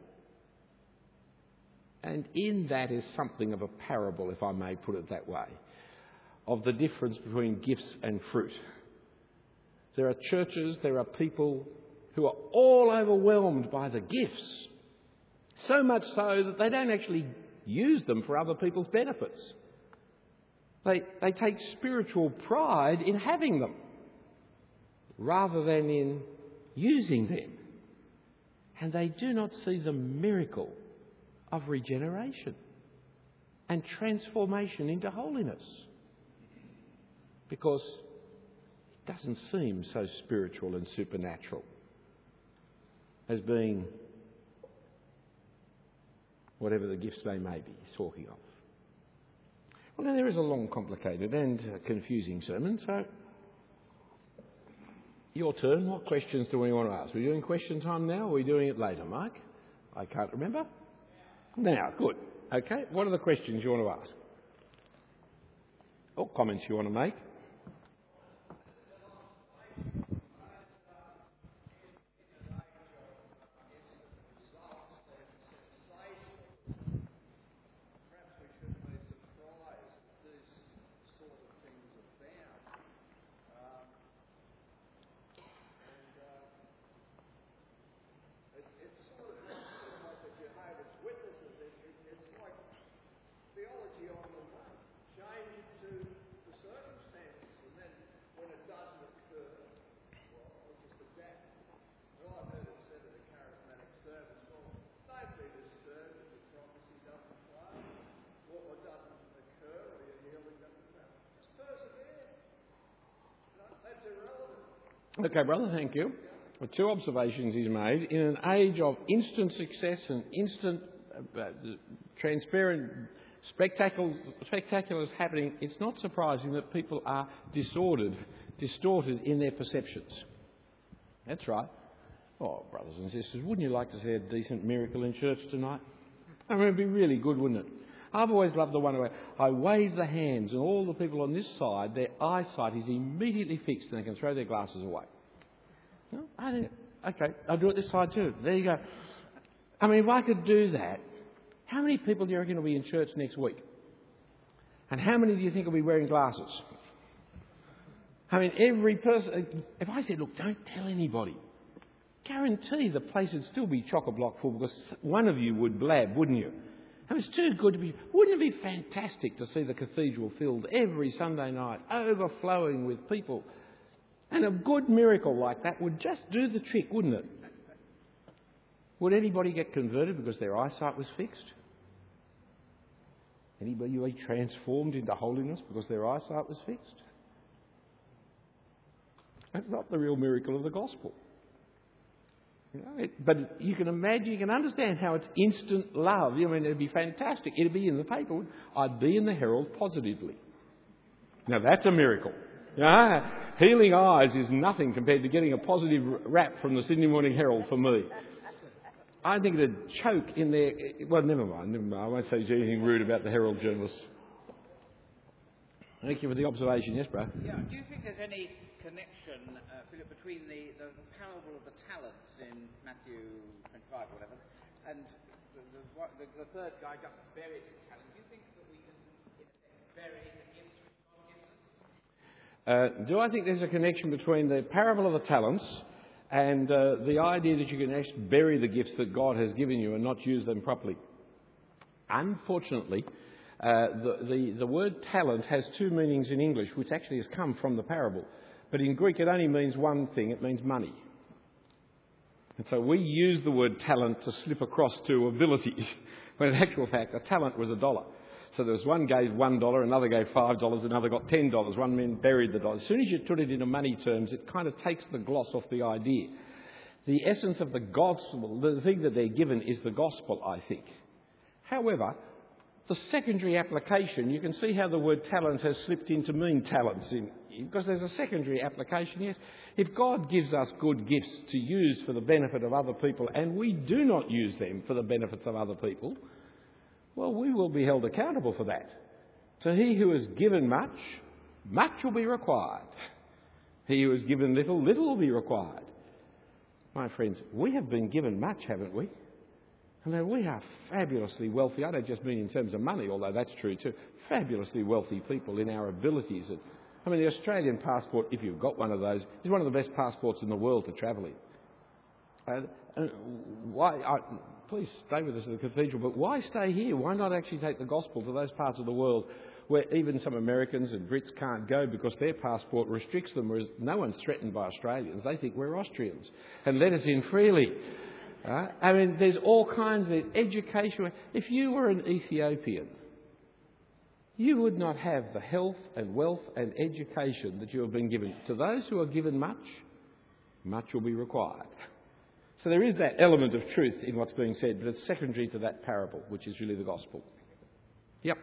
And in that is something of a parable, if I may put it that way, of the difference between gifts and fruit. There are churches, there are people who are all overwhelmed by the gifts, so much so that they don't actually use them for other people's benefits. They take spiritual pride in having them rather than in using them. And they do not see the miracle of regeneration and transformation into holiness, because it doesn't seem so spiritual and supernatural as being whatever the gifts they may be talking of. Well, now there is a long, complicated and confusing sermon, so your turn. What questions do we want to ask? Are we doing question time now, or are we doing it later, Mike? I can't remember. Now, good. Okay, what are the questions you want to ask? Or comments you want to make? Okay, brother, thank you. The two observations he's made. In an age of instant success and instant, transparent spectaculars happening, it's not surprising that people are distorted in their perceptions. That's right. Oh, brothers and sisters, wouldn't you like to see a decent miracle in church tonight? I mean, it'd be really good, wouldn't it? I've always loved the one where I wave the hands and all the people on this side, their eyesight is immediately fixed and they can throw their glasses away. No? Okay, I'll do it this side too. There you go. I mean, if I could do that, how many people do you reckon will be in church next week? And how many do you think will be wearing glasses? I mean, every person... If I said, look, don't tell anybody, guarantee the place would still be chock-a-block full because one of you would blab, wouldn't you? I mean, it's too good to be... Wouldn't it be fantastic to see the cathedral filled every Sunday night, overflowing with people? And a good miracle like that would just do the trick, wouldn't it? Would anybody get converted because their eyesight was fixed? Anybody be transformed into holiness because their eyesight was fixed? That's not the real miracle of the gospel. You know, but you can imagine, you can understand how it's instant love. I mean, it'd be fantastic. It'd be in the paper. I'd be in the Herald positively. Now that's a miracle. Healing eyes is nothing compared to getting a positive rap from the Sydney Morning Herald for me. I think it'd choke in there. Well, never mind. I won't say anything rude about the Herald journalists. Thank you for the observation. Yes, bro? Yeah. Do you think there's any connection, Philip, between the parable of the talents in Matthew 25 or whatever, and the third guy got buried his talent? Do you think that we can bury the gifts which God gives us? Do I think there's a connection between the parable of the talents and the idea that you can actually bury the gifts that God has given you and not use them properly? Unfortunately, the word talent has two meanings in English, which actually has come from the parable. But in Greek it only means one thing, it means money. And so we use the word talent to slip across to abilities, when in actual fact a talent was $1. So there was one gave $1, another gave $5, another got $10. One man buried the dollar. As soon as you put it into money terms, it kind of takes the gloss off the idea. The essence of the gospel, the thing that they're given is the gospel, I think. However, the secondary application, you can see how the word talent has slipped into mean talents, because there's a secondary application, yes. If God gives us good gifts to use for the benefit of other people and we do not use them for the benefits of other people, well, we will be held accountable for that. To he who is given much, much will be required. He who is given little, little will be required. My friends, we have been given much, haven't we? I mean, we are fabulously wealthy. I don't just mean in terms of money, although that's true too. Fabulously wealthy people in our abilities. I mean, the Australian passport, if you've got one of those, is one of the best passports in the world to travel in. Please stay with us at the cathedral, but why stay here? Why not actually take the gospel to those parts of the world where even some Americans and Brits can't go because their passport restricts them, whereas no one's threatened by Australians. They think we're Austrians and let us in freely. I mean, there's all kinds of education. If you were an Ethiopian, you would not have the health and wealth and education that you have been given. To those who are given much, much will be required. So there is that element of truth in what's being said, but it's secondary to that parable, which is really the gospel. Yep.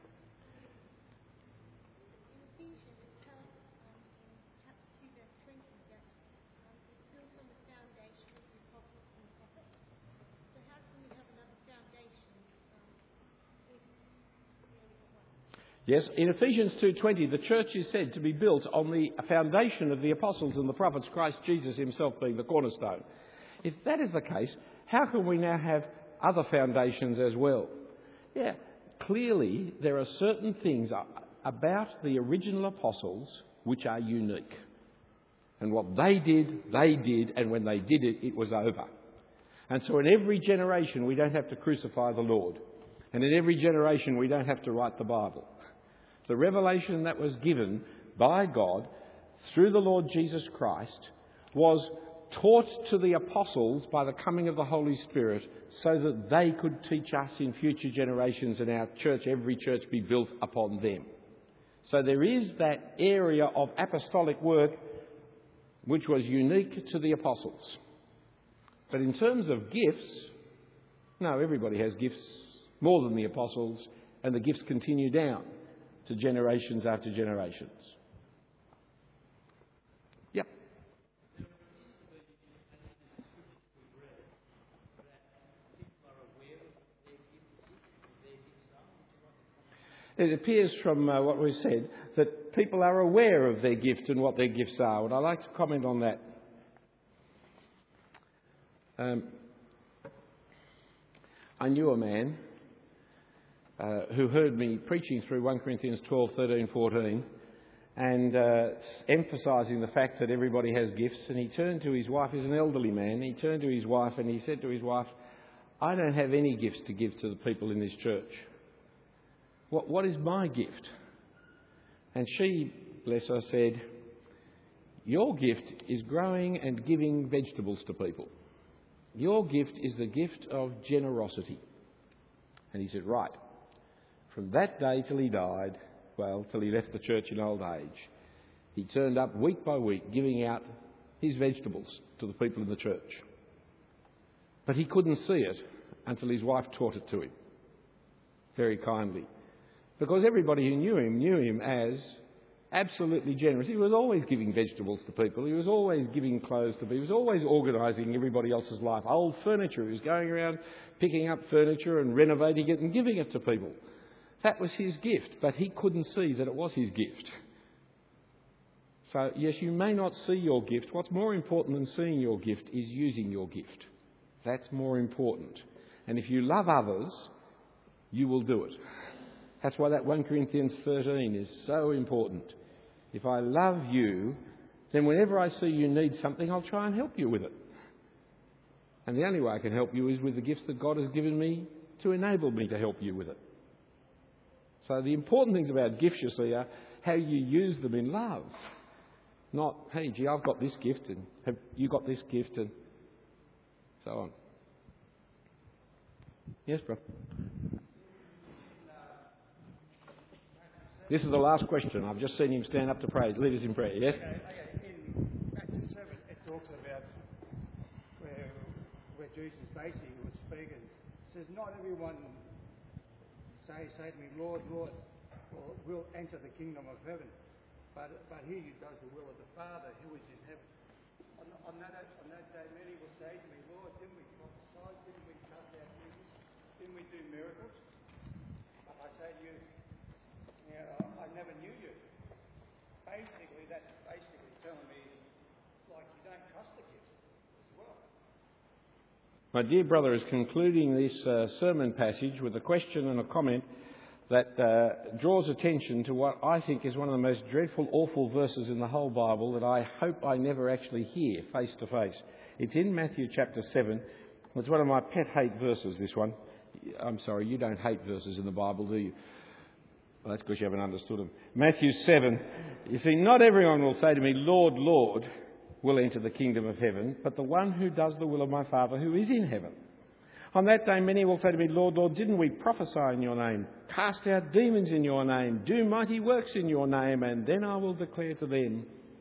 Yes, in Ephesians 2:20, the church is said to be built on the foundation of the apostles and the prophets, Christ Jesus himself being the cornerstone. If that is the case, how can we now have other foundations as well? Yeah, clearly there are certain things about the original apostles which are unique. And what they did, and when they did it, it was over. And so in every generation we don't have to crucify the Lord. And in every generation we don't have to write the Bible. The revelation that was given by God through the Lord Jesus Christ was taught to the apostles by the coming of the Holy Spirit so that they could teach us in future generations, and our church, every church, be built upon them. So there is that area of apostolic work which was unique to the apostles. But in terms of gifts, no, everybody has gifts more than the apostles, and the gifts continue down to generations after generations. Yep. It appears from what we've said that people are aware of their gift and what their gifts are. Would I like to comment on that? I knew a man who heard me preaching through 1 Corinthians 12, 13, 14 and emphasising the fact that everybody has gifts, and he turned to his wife. He's an elderly man. He turned to his wife and he said to his wife, "I don't have any gifts to give to the people in this church. What is my gift?" And she, bless her, said, "Your gift is growing and giving vegetables to people. Your gift is the gift of generosity." And he said, "Right." From that day till he died, till he left the church in old age, he turned up week by week giving out his vegetables to the people in the church. But he couldn't see it until his wife taught it to him, very kindly. Because everybody who knew him as absolutely generous. He was always giving vegetables to people. He was always giving clothes to people. He was always organising everybody else's life. Old furniture. He was going around picking up furniture and renovating it and giving it to people. That was his gift, but he couldn't see that it was his gift. So, yes, you may not see your gift. What's more important than seeing your gift is using your gift. That's more important. And if you love others, you will do it. That's why that 1 Corinthians 13 is so important. If I love you, then whenever I see you need something, I'll try and help you with it. And the only way I can help you is with the gifts that God has given me to enable me to help you with it. So the important things about gifts, you see, are how you use them in love. Not, "Hey, gee, I've got this gift and have you got this gift," and so on. Yes, bro. This is the last question. I've just seen him stand up to pray. Lead us in prayer. Yes? In Matthew 7, it talks about where Jesus basically was speaking. It says, "Not everyone say to me, 'Lord, Lord,' will enter the kingdom of heaven, but he who does the will of the Father who is in heaven." On that day, many will say to me, "Lord, didn't we prophesy? Didn't we cast out demons? Didn't we do miracles?" But I say to you, I never knew you. Basically, that's telling me, like, you don't trust the gifts as well. My dear brother is concluding this sermon passage with a question and a comment that draws attention to what I think is one of the most dreadful, awful verses in the whole Bible that I hope I never actually hear face to face. It's in Matthew chapter 7. It's one of my pet hate verses, this one. I'm sorry, you don't hate verses in the Bible, do you? Well, that's because you haven't understood them. Matthew 7. You see, not everyone will say to me, "Lord, Lord," will enter the kingdom of heaven, but the one who does the will of my Father who is in heaven. On that day, many will say to me, "Lord, Lord, didn't we prophesy in your name, cast out demons in your name, do mighty works in your name?" And then I will declare to them,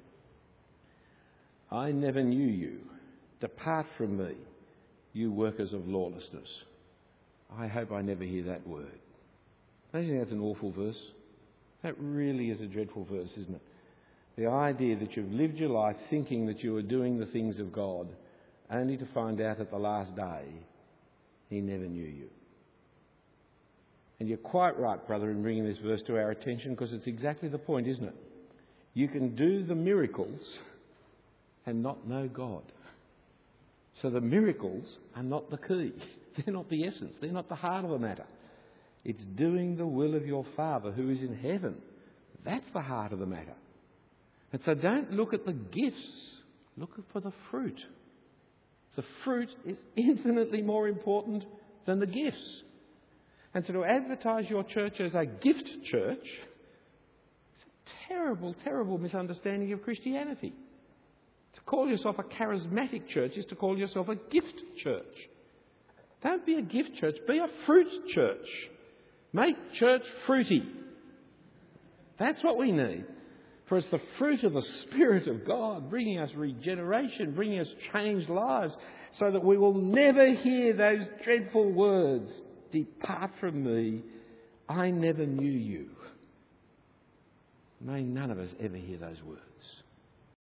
"I never knew you. Depart from me, you workers of lawlessness." I hope I never hear that word. I think that's an awful verse. That really is a dreadful verse, isn't it? The idea that you've lived your life thinking that you are doing the things of God, only to find out at the last day He never knew you. And you're quite right, brother, in bringing this verse to our attention, because it's exactly the point, isn't it? You can do the miracles and not know God. So the miracles are not the key. They're not the essence. They're not the heart of the matter. It's doing the will of your Father who is in heaven. That's the heart of the matter. And so don't look at the gifts. Look for the fruit. The fruit is infinitely more important than the gifts. And so to advertise your church as a gift church is a terrible, terrible misunderstanding of Christianity. To call yourself a charismatic church is to call yourself a gift church. Don't be a gift church, be a fruit church. Make church fruity. That's what we need. For it's the fruit of the Spirit of God bringing us regeneration, bringing us changed lives, so that we will never hear those dreadful words, "Depart from me, I never knew you." May none of us ever hear those words.